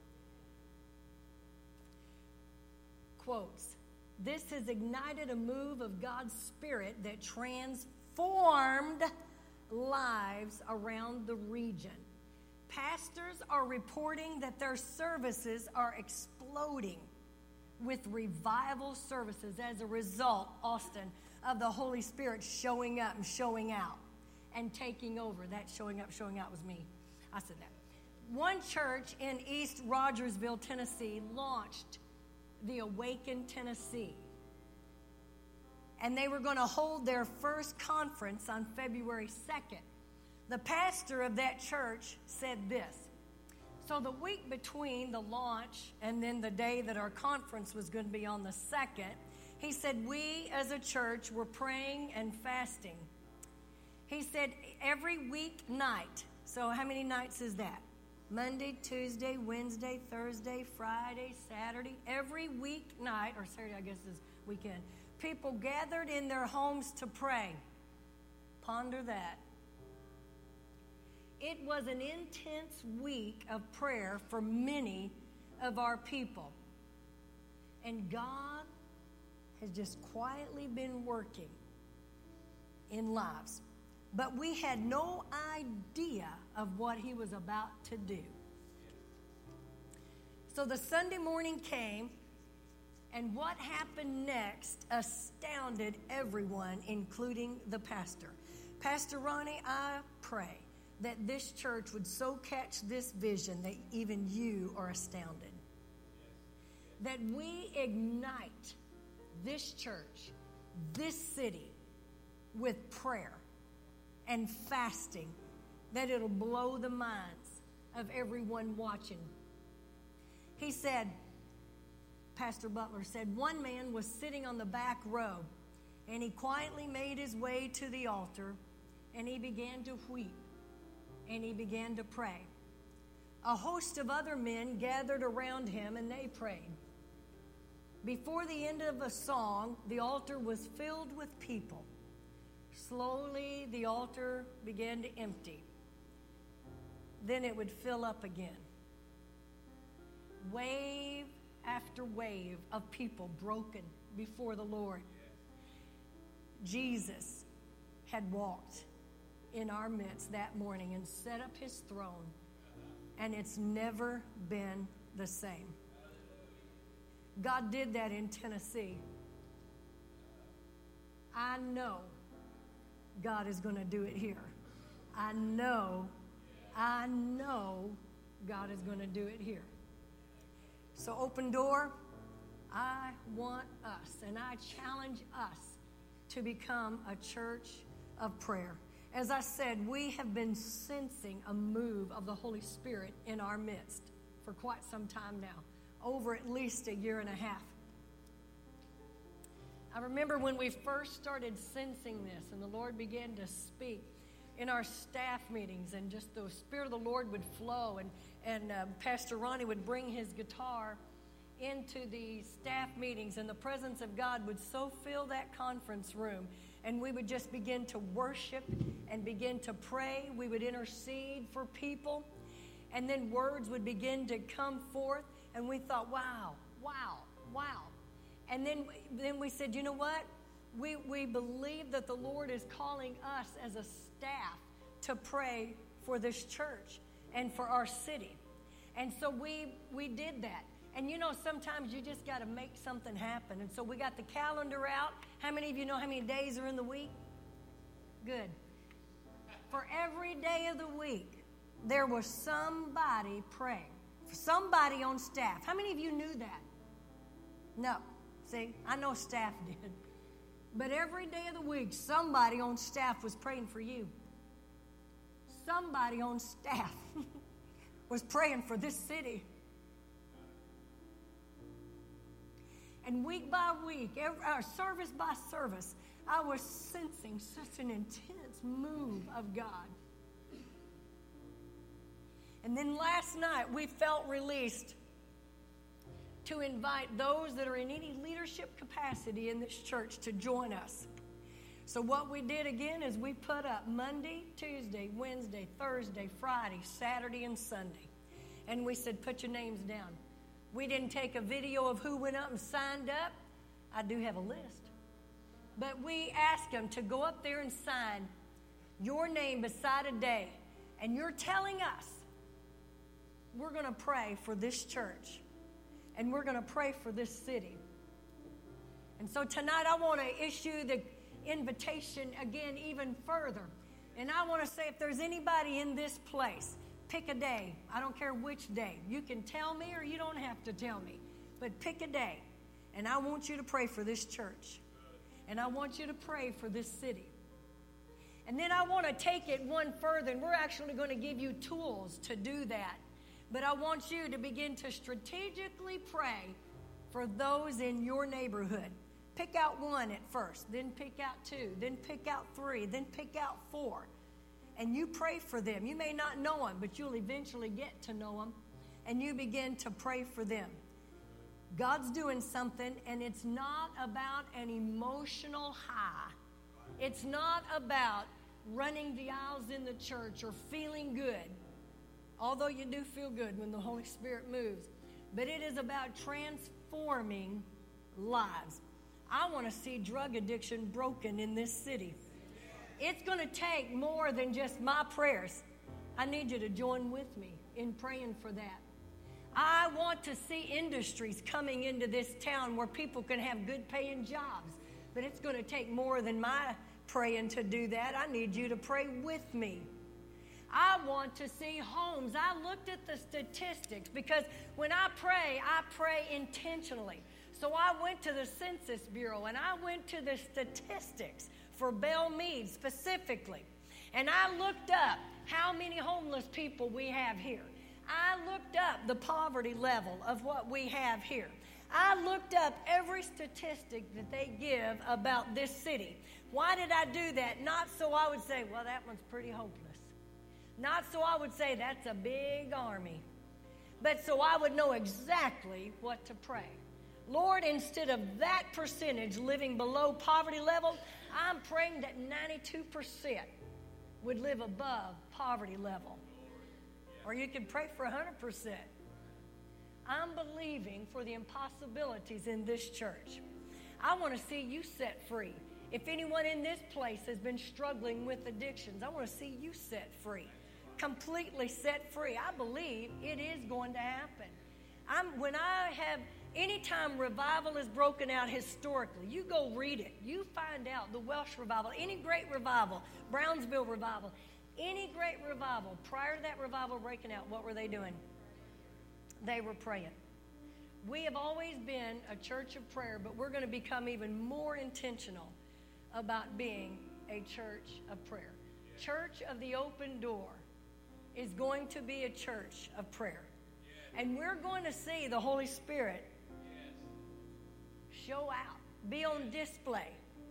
Quotes, this has ignited a move of God's Spirit that transformed lives around the region. Pastors are reporting that their services are exploding with revival services as a result, Austin, of the Holy Spirit showing up and showing out and taking over. That showing up was me. I said that. one church in East Rogersville, Tennessee, launched the Awaken Tennessee. And they were going to hold their first conference on February 2nd. The pastor of that church said this. So the week between the launch and then the day that our conference was going to be on the 2nd, he said, we as a church were praying and fasting. He said, every week night. So how many nights is that? Monday, Tuesday, Wednesday, Thursday, Friday, Saturday. Every week night, or Saturday I guess is weekend, people gathered in their homes to pray. Ponder that. It was an intense week of prayer for many of our people. And God has just quietly been working in lives. But we had no idea of what he was about to do. So the Sunday morning came, and what happened next astounded everyone, including the pastor. Pastor Ronnie, I pray that this church would so catch this vision that even you are astounded. That we ignite this church, this city, with prayer and fasting, that it'll blow the minds of everyone watching. He said, Pastor Butler said, one man was sitting on the back row, and he quietly made his way to the altar, and he began to weep, and he began to pray. A host of other men gathered around him, and they prayed. Before the end of a song, the altar was filled with people. Slowly, the altar began to empty. Then it would fill up again. Wave after wave of people broken before the Lord. Jesus had walked in our midst that morning and set up his throne, and it's never been the same. God did that in Tennessee. I know God is going to do it here. I know God is going to do it here. So Open Door, I want us, and I challenge us to become a church of prayer. As I said, we have been sensing a move of the Holy Spirit in our midst for quite some time now, over at least a year and a half. I remember when we first started sensing this and the Lord began to speak in our staff meetings, and just the Spirit of the Lord would flow, and Pastor Ronnie would bring his guitar into the staff meetings, and the presence of God would so fill that conference room, and we would just begin to worship and begin to pray. We would intercede for people, and then words would begin to come forth, and we thought, wow. And then we said, you know what? We believe that the Lord is calling us as a staff to pray for this church and for our city. And so we did that. And you know, sometimes you just got to make something happen. And so we got the calendar out. How many of you know how many days are in the week? Good. For every day of the week, there was somebody praying. Somebody on staff. How many of you knew that? No. See, I know staff did. But every day of the week, somebody on staff was praying for you. Somebody on staff was praying for this city. And week by week, service by service, I was sensing such an intense move of God. And then last night, we felt released to invite those that are in any leadership capacity in this church to join us. So what we did again is we put up Monday, Tuesday, Wednesday, Thursday, Friday, Saturday, and Sunday. And we said, put your names down. We didn't take a video of who went up and signed up. I do have a list. But we asked them to go up there and sign your name beside a day. And you're telling us we're going to pray for this church. And we're going to pray for this city. And so tonight I want to issue the invitation again even further. And I want to say, if there's anybody in this place Pick a day. I don't care which day. You can tell me or you don't have to tell me. But pick a day. And I want you to pray for this church. And I want you to pray for this city. And then I want to take it one further. And we're actually going to give you tools to do that. But I want you to begin to strategically pray for those in your neighborhood. Pick out one at first. Then pick out two. Then pick out three. Then pick out four. And you pray for them. You may not know them, but you'll eventually get to know them. And you begin to pray for them. God's doing something, and it's not about an emotional high. It's not about running the aisles in the church or feeling good, although you do feel good when the Holy Spirit moves. But it is about transforming lives. I want to see drug addiction broken in this city. It's going to take more than just my prayers. I need you to join with me in praying for that. I want to see industries coming into this town where people can have good paying jobs. But it's going to take more than my praying to do that. I need you to pray with me. I want to see homes. I looked at the statistics because when I pray intentionally. So I went to the Census Bureau and I went to the statistics for Belle Meade specifically. And I looked up how many homeless people we have here. I looked up the poverty level of what we have here. I looked up every statistic that they give about this city. Why did I do that? Not so I would say, well, that one's pretty hopeless. Not so I would say, that's a big army. But so I would know exactly what to pray. Lord, instead of that percentage living below poverty level, I'm praying that 92% would live above poverty level. Or you can pray for 100%. I'm believing for the impossibilities in this church. I want to see you set free. If anyone in this place has been struggling with addictions, I want to see you set free. Completely set free. I believe it is going to happen. Anytime revival is broken out historically, you go read it. You find out the Welsh revival, any great revival, Brownsville revival, any great revival, prior to that revival breaking out, what were they doing? They were praying. We have always been a church of prayer, but we're going to become even more intentional about being a church of prayer. Church of the Open Door is going to be a church of prayer. And we're going to see the Holy Spirit show out, be on display,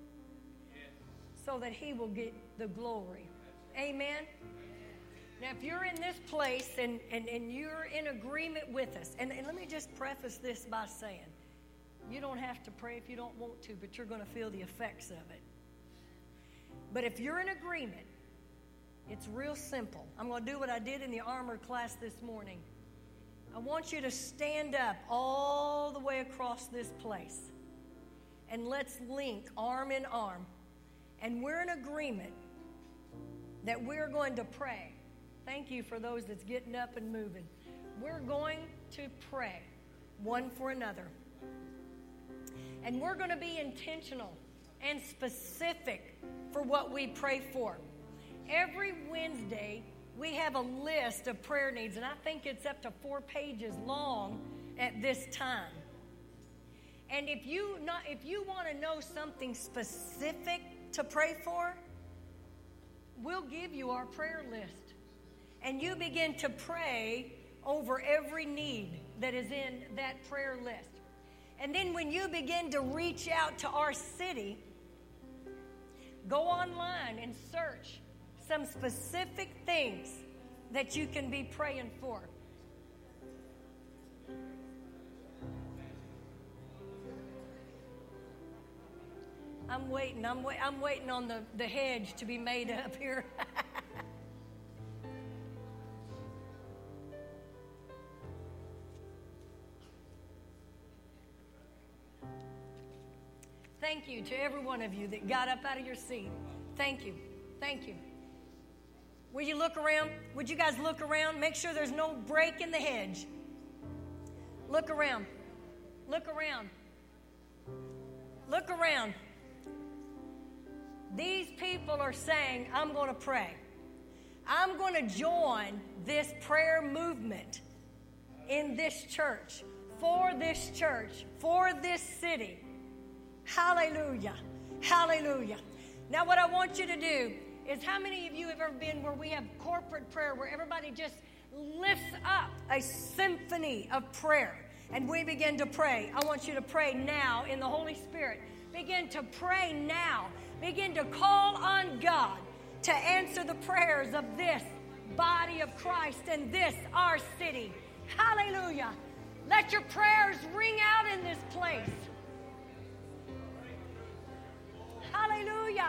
so that He will get the glory. Amen? Now, if you're in this place and you're in agreement with us, and let me just preface this by saying, you don't have to pray if you don't want to, but you're going to feel the effects of it. But if you're in agreement, it's real simple. I'm going to do what I did in the armor class this morning. I want you to stand up all the way across this place. And let's link arm in arm. And we're in agreement that we're going to pray. Thank you for those that's getting up and moving. We're going to pray one for another. And we're going to be intentional and specific for what we pray for. Every Wednesday, we have a list of prayer needs, and I think it's up to 4 pages long at this time. And if you want to know something specific to pray for, we'll give you our prayer list. And you begin to pray over every need that is in that prayer list. And then when you begin to reach out to our city, go online and search some specific things that you can be praying for. I'm waiting on the hedge to be made up here. Thank you to every one of you that got up out of your seat. Thank you. Thank you. Will you look around? Would you guys look around? Make sure there's no break in the hedge. Look around. Look around. Look around. These people are saying, I'm going to pray. I'm going to join this prayer movement in this church, for this city. Hallelujah. Hallelujah. Now what I want you to do is, how many of you have ever been where we have corporate prayer, where everybody just lifts up a symphony of prayer and we begin to pray? I want you to pray now in the Holy Spirit. Begin to pray now. Begin to call on God to answer the prayers of this body of Christ and this, our city. Hallelujah. Let your prayers ring out in this place. Hallelujah.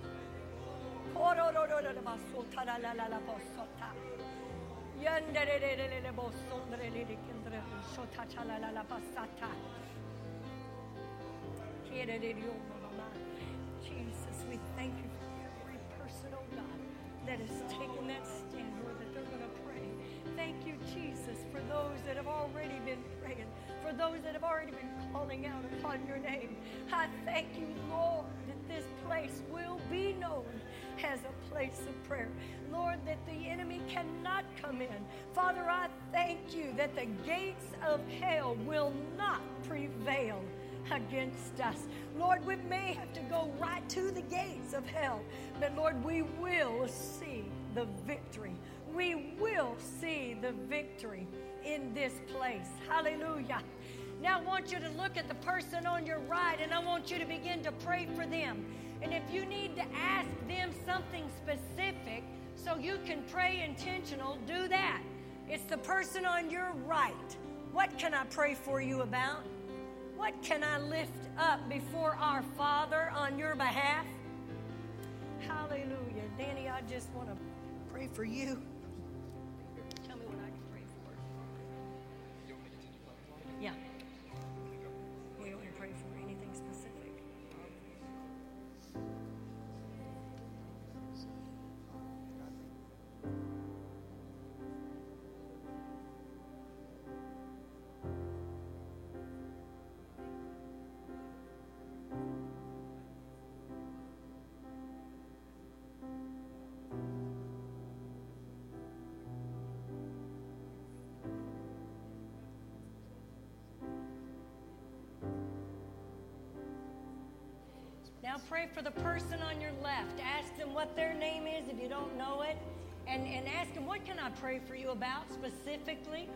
Jesus, we thank you for every person, oh God, that has taken that stand, Lord, that they're going to pray. Thank you, Jesus, for those that have already been praying, for those that have already been calling out upon your name. I thank you, Lord, that this place will be known as a place of prayer. Lord, that the enemy cannot come in. Father, I thank you that the gates of hell will not prevail against us. Lord, we may have to go right to the gates of hell, but Lord, we will see the victory. We will see the victory in this place. Hallelujah. Now I want you to look at the person on your right, and I want you to begin to pray for them. And if you need to ask them something specific so you can pray intentional, do that. It's the person on your right. What can I pray for you about? What can I lift up before our Father on your behalf? Hallelujah. Danny, I just want to pray for you. Tell me what I can pray for. Yeah. You want me to pray for anything specific? Now pray for the person on your left. Ask them what their name is if you don't know it. And ask them, what can I pray for you about specifically?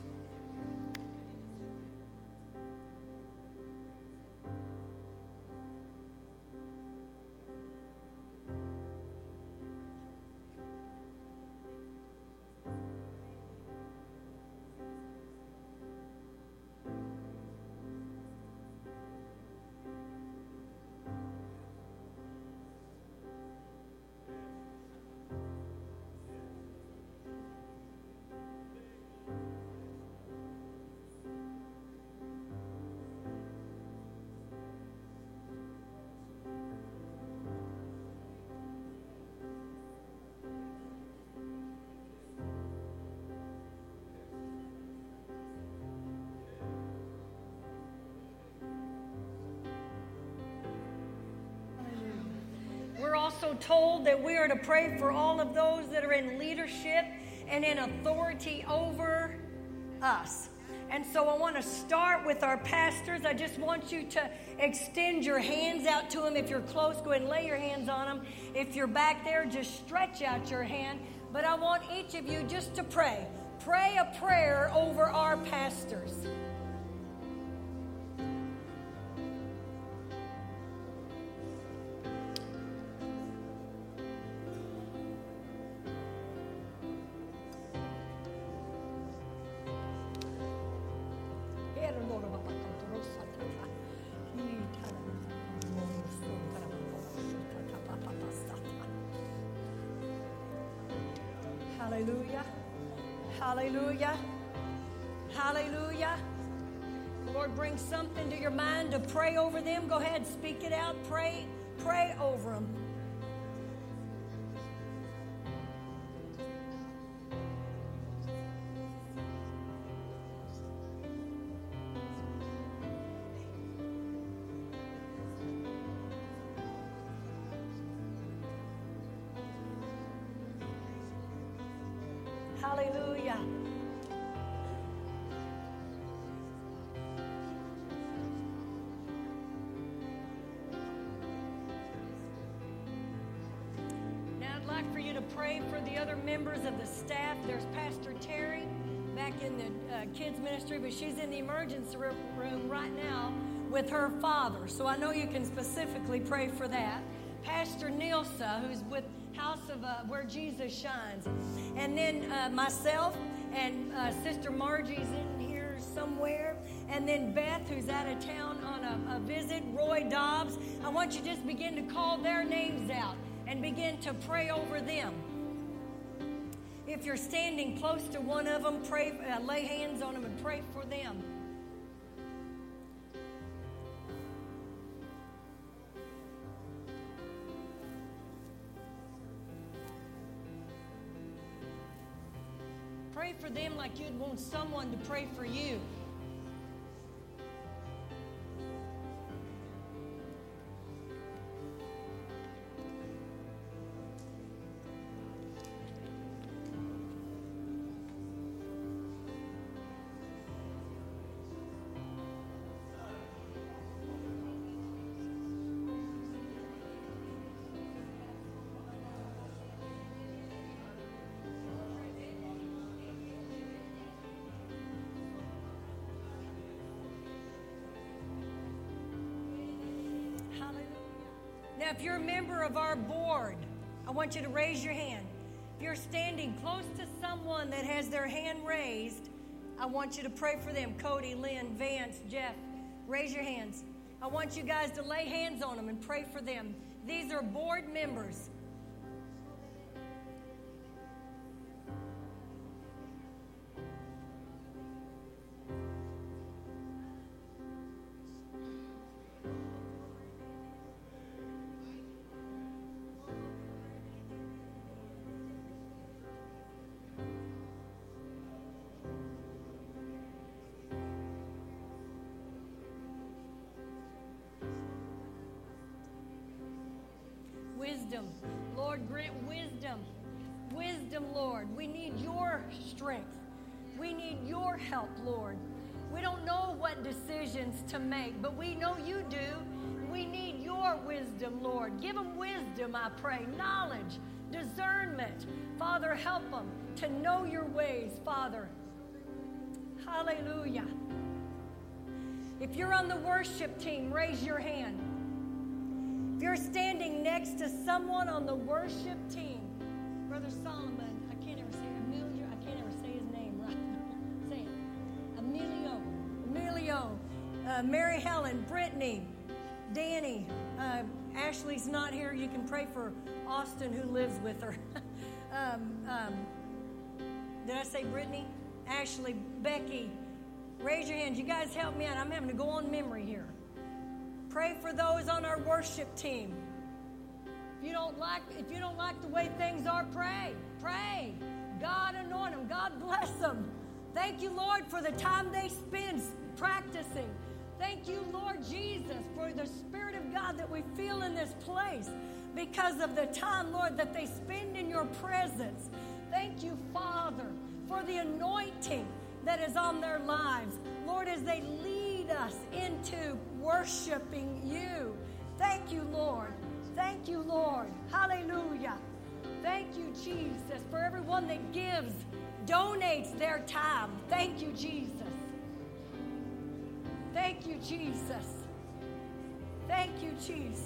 We're also told that we are to pray for all of those that are in leadership and in authority over us. And so I want to start with our pastors. I just want you to extend your hands out to them. If you're close, go ahead and lay your hands on them. If you're back there, just stretch out your hand. But I want each of you just to pray. Pray a prayer over our pastors. Hallelujah. Hallelujah. Hallelujah. Lord, bring something to your mind to pray over them. Go ahead, speak it out. Pray over them. you to pray for the other members of the staff. There's Pastor Terry back in the kids ministry, but she's in the emergency room right now with her father. So I know you can specifically pray for that. Pastor Nilsa, who's with House of Where Jesus Shines. And then myself and Sister Margie's in here somewhere. And then Beth, who's out of town on a visit. Roy Dobbs. I want you to just begin to call their names out and begin to pray over them. If you're standing close to one of them, pray, lay hands on them and pray for them. Pray for them like you'd want someone to pray for you. Now, if you're a member of our board, I want you to raise your hand. If you're standing close to someone that has their hand raised, I want you to pray for them. Cody, Lynn, Vance, Jeff, raise your hands. I want you guys to lay hands on them and pray for them. These are board members. Wisdom. Lord, grant wisdom. Wisdom, Lord. We need your strength. We need your help, Lord. We don't know what decisions to make, but we know you do. We need your wisdom, Lord. Give them wisdom, I pray. Knowledge, discernment. Father, help them to know your ways, Father. Hallelujah. If you're on the worship team, raise your hand. If you're standing next to someone on the worship team, Brother Solomon, I can't ever say his name right. Say it. Emilio, Mary Helen, Brittany, Danny, Ashley's not here. You can pray for Austin, who lives with her. Did I say Brittany? Ashley, Becky, raise your hands. You guys help me out. I'm having to go on memory here. Pray for those on our worship team. If you don't like the way things are, pray. Pray. God anoint them. God bless them. Thank you, Lord, for the time they spend practicing. Thank you, Lord Jesus, for the Spirit of God that we feel in this place because of the time, Lord, that they spend in your presence. Thank you, Father, for the anointing that is on their lives. Lord, as they lead us into worshiping you. Thank you, Lord. Thank you, Lord. Hallelujah. Thank you, Jesus, for everyone that gives, donates their time. Thank you, Jesus. Thank you, Jesus. Thank you, Jesus.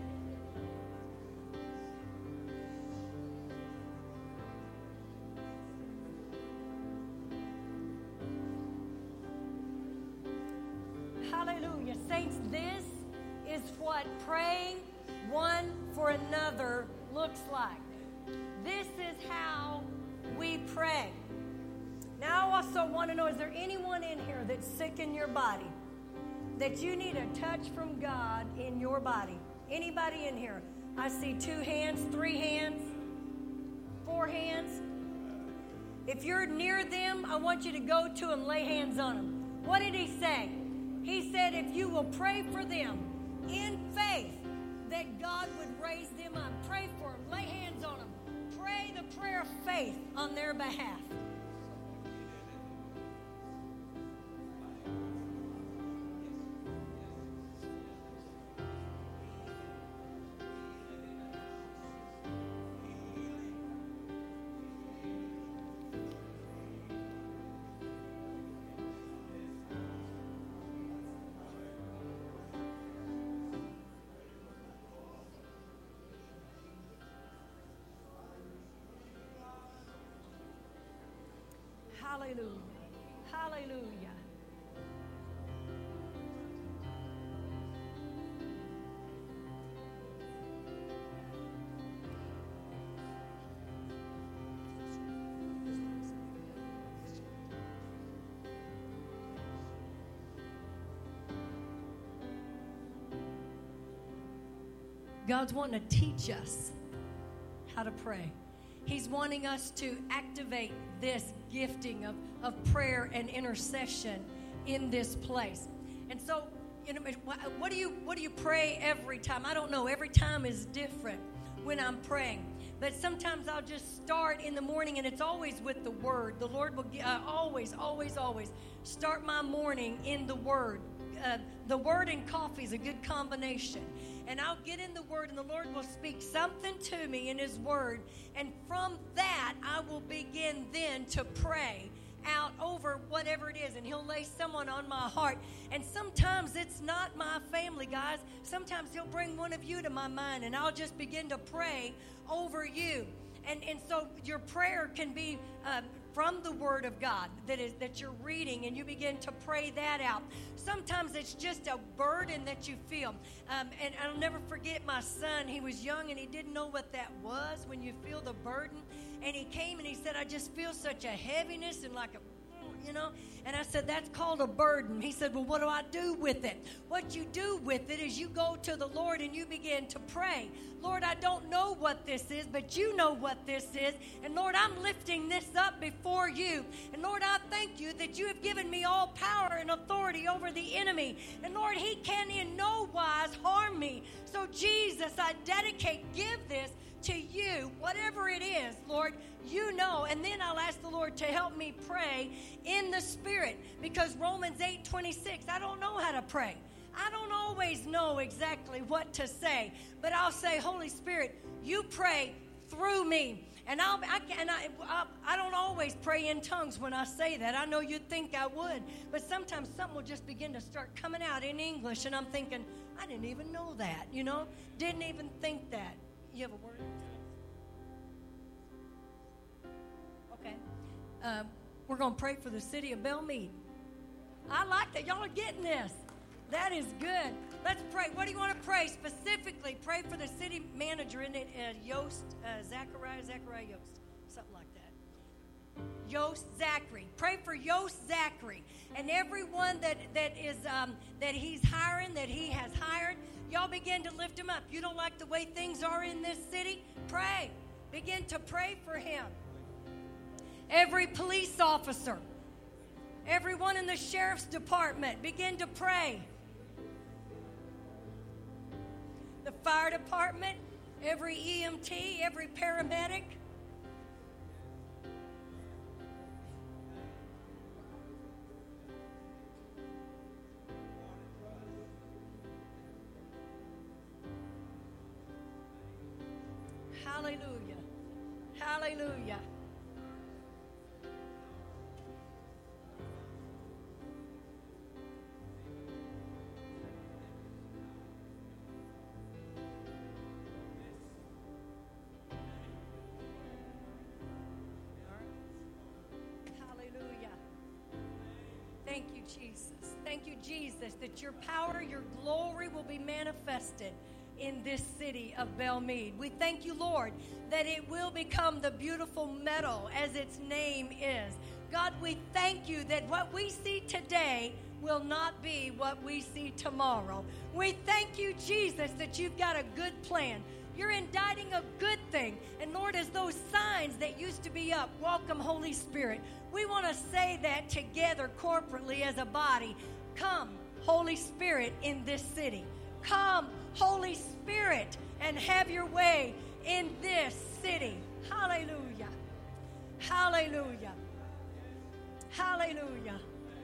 Hallelujah. Saints, this is what praying one for another looks like. This is how we pray. Now, I also want to know, is there anyone in here that's sick in your body? That you need a touch from God in your body? Anybody in here? I see 2 hands, 3 hands, 4 hands. If you're near them, I want you to go to them, lay hands on them. What did he say? He said if you will pray for them in faith, that God would raise them up. Pray for them. Lay hands on them. Pray the prayer of faith on their behalf. Hallelujah. Hallelujah. God's wanting to teach us how to pray. He's wanting us to activate this gifting of prayer and intercession in this place. And so, what do you pray every time? I don't know. Every time is different when I'm praying. But sometimes I'll just start in the morning, and it's always with the Word. The Lord will always start my morning in the Word. The Word and coffee is a good combination. And I'll get in the Word, and the Lord will speak something to me in His Word. And from that, I will begin then to pray out over whatever it is. And He'll lay someone on my heart. And sometimes it's not my family, guys. Sometimes He'll bring one of you to my mind, and I'll just begin to pray over you. And so your prayer can be from the Word of God that you're reading, and you begin to pray that out. Sometimes it's just a burden that you feel. And I'll never forget my son. He was young, and he didn't know what that was when you feel the burden. And he came, and he said, I just feel such a heaviness and like a, And I said, that's called a burden. He said, well, what do I do with it? What you do with it is you go to the Lord and you begin to pray. Lord, I don't know what this is, but you know what this is. And Lord, I'm lifting this up before you. And Lord, I thank you that you have given me all power and authority over the enemy. And Lord, he can in no wise harm me. So Jesus, I give this to you, whatever it is, Lord, you know. And then I'll ask the Lord to help me pray in the Spirit, because Romans 8:26, I don't know how to pray. I don't always know exactly what to say, but I'll say, Holy Spirit, you pray through me. And I don't always pray in tongues when I say that. I know you'd think I would, but sometimes something will just begin to start coming out in English, and I'm thinking, I didn't even know that, didn't even think that. You have a word? Okay. We're going to pray for the city of Belmead. I like that. Y'all are getting this. That is good. Let's pray. What do you want to pray specifically? Pray for the city manager, isn't it? Yost, Zachariah Yost. Something like that. Yost Zachary. Pray for Yost Zachary. And everyone that he's hiring, that he has hired, y'all begin to lift him up. You don't like the way things are in this city? Pray. Begin to pray for him. Every police officer, everyone in the sheriff's department, begin to pray. The fire department, every EMT, every paramedic. Hallelujah. Hallelujah. Thank you, Jesus. Thank you, Jesus, that your power, your glory will be manifested in this city of Belmead. We thank you, Lord, that it will become the beautiful meadow as its name is. God, we thank you that what we see today will not be what we see tomorrow. We thank you, Jesus, that you've got a good plan. You're indicting a good thing. And Lord, as those signs that used to be up, welcome, Holy Spirit, we want to say that together corporately as a body. Come, Holy Spirit, in this city. Come, Holy Spirit, and have your way in this city. Hallelujah. Hallelujah. Hallelujah.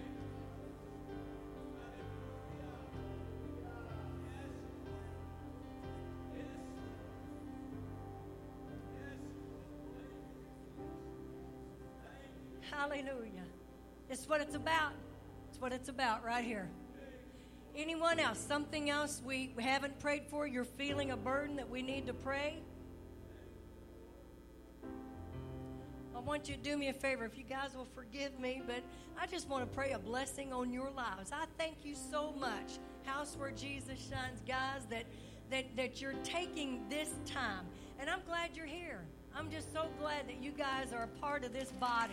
Hallelujah. It's what it's about. It's what it's about right here. Anyone else? Something else we haven't prayed for? You're feeling a burden that we need to pray? I want you to do me a favor. If you guys will forgive me, but I just want to pray a blessing on your lives. I thank you so much, House Where Jesus Shines, guys, that you're taking this time. And I'm glad you're here. I'm just so glad that you guys are a part of this body.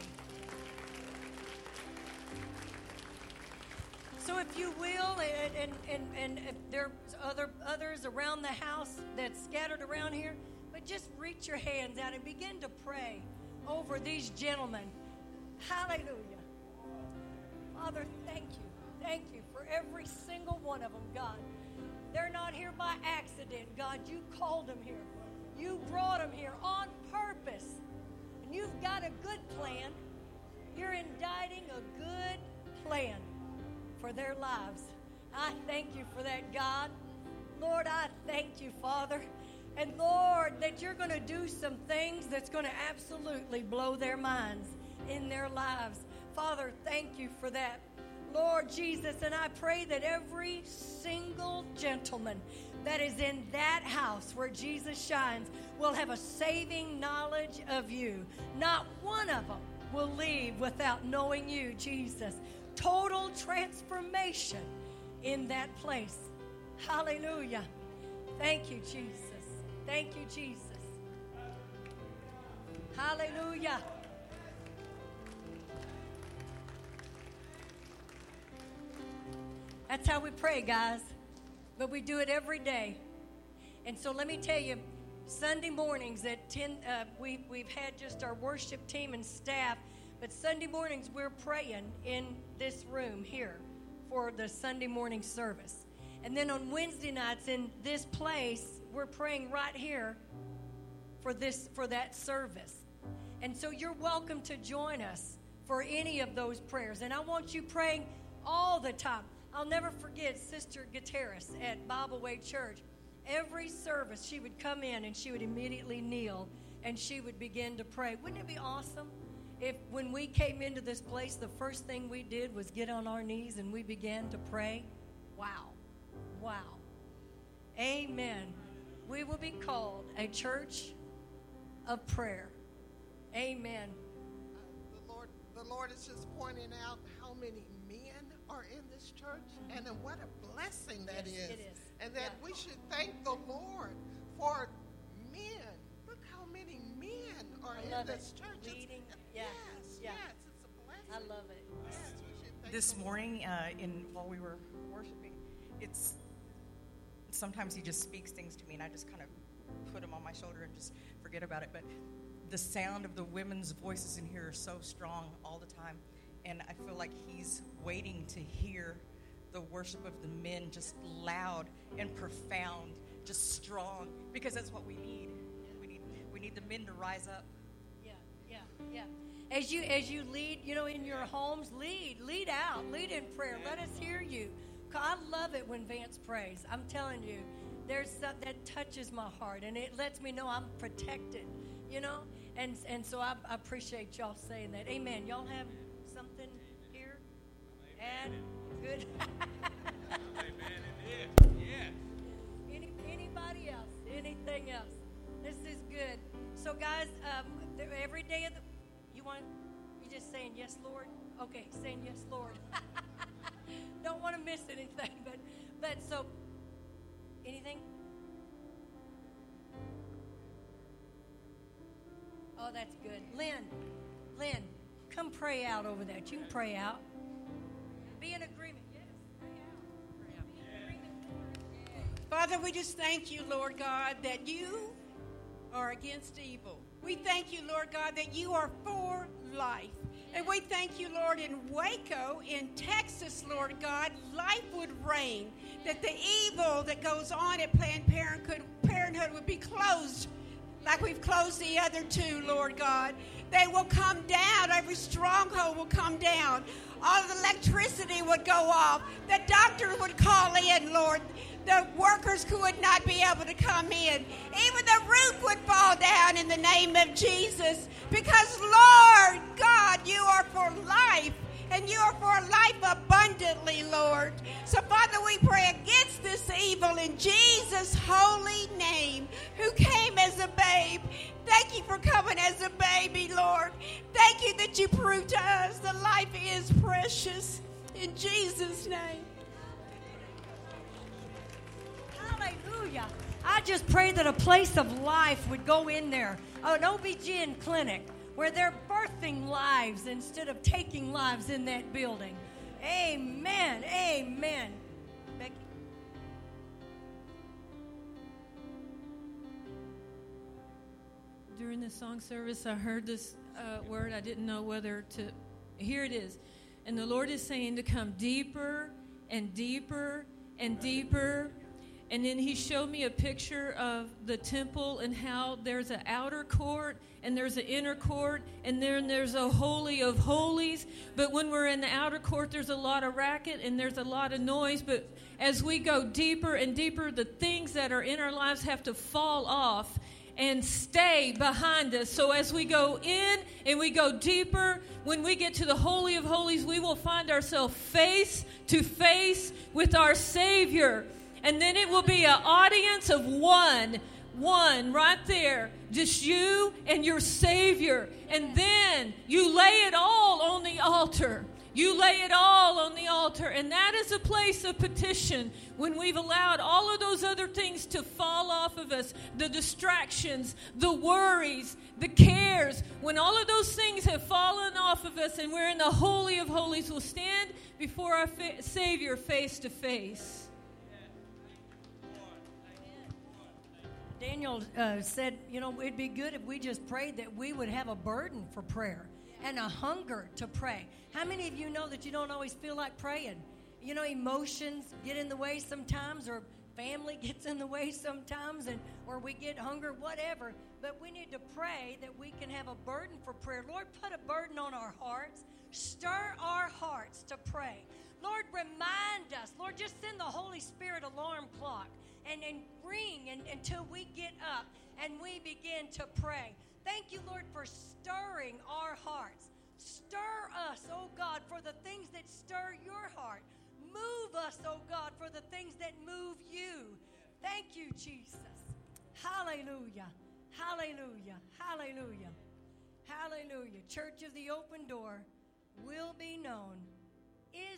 So if you will, and if there's others around the house that's scattered around here, but just reach your hands out and begin to pray over these gentlemen. Hallelujah. Father, thank you. Thank you for every single one of them, God. They're not here by accident, God. You called them here. You brought them here on purpose. And you've got a good plan. You're indicting a good plan for their lives. I thank you for that, God. Lord, I thank you, Father. And Lord, that you're going to do some things that's going to absolutely blow their minds in their lives. Father, thank you for that. Lord Jesus, and I pray that every single gentleman that is in that house where Jesus shines will have a saving knowledge of you. Not one of them will leave without knowing you, Jesus. Total transformation in that place. Hallelujah. Thank you, Jesus. Thank you, Jesus. Hallelujah. That's how we pray, guys. But we do it every day. And so let me tell you, Sunday mornings at 10, we've had just our worship team and staff. But Sunday mornings, we're praying in this room here for the Sunday morning service. And then on Wednesday nights in this place, we're praying right here for that service. And so you're welcome to join us for any of those prayers. And I want you praying all the time. I'll never forget Sister Gutierrez at Bible Way Church. Every service, she would come in and she would immediately kneel and she would begin to pray. Wouldn't it be awesome if when we came into this place, the first thing we did was get on our knees and we began to pray? Wow. Wow. Amen. We will be called a church of prayer. Amen. The Lord is just pointing out how many men are in this church, and what a blessing that is. It is. And that we should thank the Lord for men. Look how many men are in this church. Leading. Yes, it's a blessing. I love it. Yes, we should thank This the Lord. morning, while we were worshiping, sometimes he just speaks things to me, and I just kind of put them on my shoulder and just forget about it. But the sound of the women's voices in here are so strong all the time, and I feel like he's waiting to hear the worship of the men, just loud and profound, just strong, because that's what we need. We need the men to rise up. Yeah. As you lead, in your homes, lead out, lead in prayer. Let us hear you. I love it when Vance prays. I'm telling you, there's something that touches my heart, and it lets me know I'm protected, And so I appreciate y'all saying that. Amen. Y'all have something here? And good. Anybody else? Anything else? This is good. So, guys, every day of you just saying yes, Lord? Okay, saying yes, Lord. Don't want to miss anything, but so, anything? Oh, that's good. Lynn, come pray out over that. You can pray out. Be in agreement. Yes, pray out. Be in agreement. Father, we just thank you, Lord God, that you are against evil. We thank you, Lord God, that you are for life. And we thank you, Lord, in Waco, in Texas, Lord God, life would reign, that the evil that goes on at Planned Parenthood would be closed like we've closed the other two, Lord God. They will come down. Every stronghold will come down. All the electricity would go off. The doctor would call in, Lord. The workers would not be able to come in. Even the roof would fall down in the name of Jesus. Because, Lord God, you are for life. And you are for life abundantly, Lord. So, Father, we pray against this evil in Jesus' holy name, who came as a babe. Thank Thank you for coming as a baby, Lord. Thank you that you proved to us that life is precious. In Jesus' name. Hallelujah. I just pray that a place of life would go in there, an OBGYN clinic, where they're birthing lives instead of taking lives in that building. Amen. Amen. Becky? During the song service, I heard this word. I didn't know whether to. Here it is. And the Lord is saying to come deeper and deeper and deeper. And then he showed me a picture of the temple and how there's an outer court and there's an inner court and then there's a holy of holies. But when we're in the outer court, there's a lot of racket and there's a lot of noise. But as we go deeper and deeper, the things that are in our lives have to fall off and stay behind us. So as we go in and we go deeper, when we get to the Holy of Holies, we will find ourselves face to face with our Savior. And then it will be an audience of one right there, just you and your Savior. And then you lay it all on the altar. You lay it all on the altar. And that is a place of petition when we've allowed all of those other things to fall off of us. The distractions, the worries, the cares. When all of those things have fallen off of us and we're in the Holy of Holies, we'll stand before our Savior face to face. Daniel said, it'd be good if we just prayed that we would have a burden for prayer and a hunger to pray. How many of you know that you don't always feel like praying? Emotions get in the way sometimes, or family gets in the way sometimes, or we get hunger, whatever. But we need to pray that we can have a burden for prayer. Lord, put a burden on our hearts. Stir our hearts to pray. Lord, remind us. Lord, just send the Holy Spirit alarm clock and ring until we get up and we begin to pray. Thank you, Lord, for stirring our hearts. Stir us, oh God, for the things that stir your heart. Move us, oh God, for the things that move you. Thank you, Jesus. Hallelujah. Hallelujah. Hallelujah. Hallelujah. Church of the Open Door will be known, is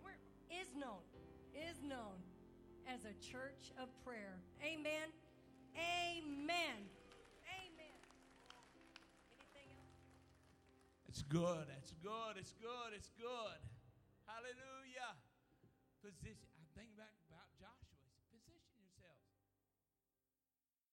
known as a church of prayer. Amen. Amen. Amen. Anything else? It's good. It's good. It's good. It's good. Hallelujah. Position. I think about Josh.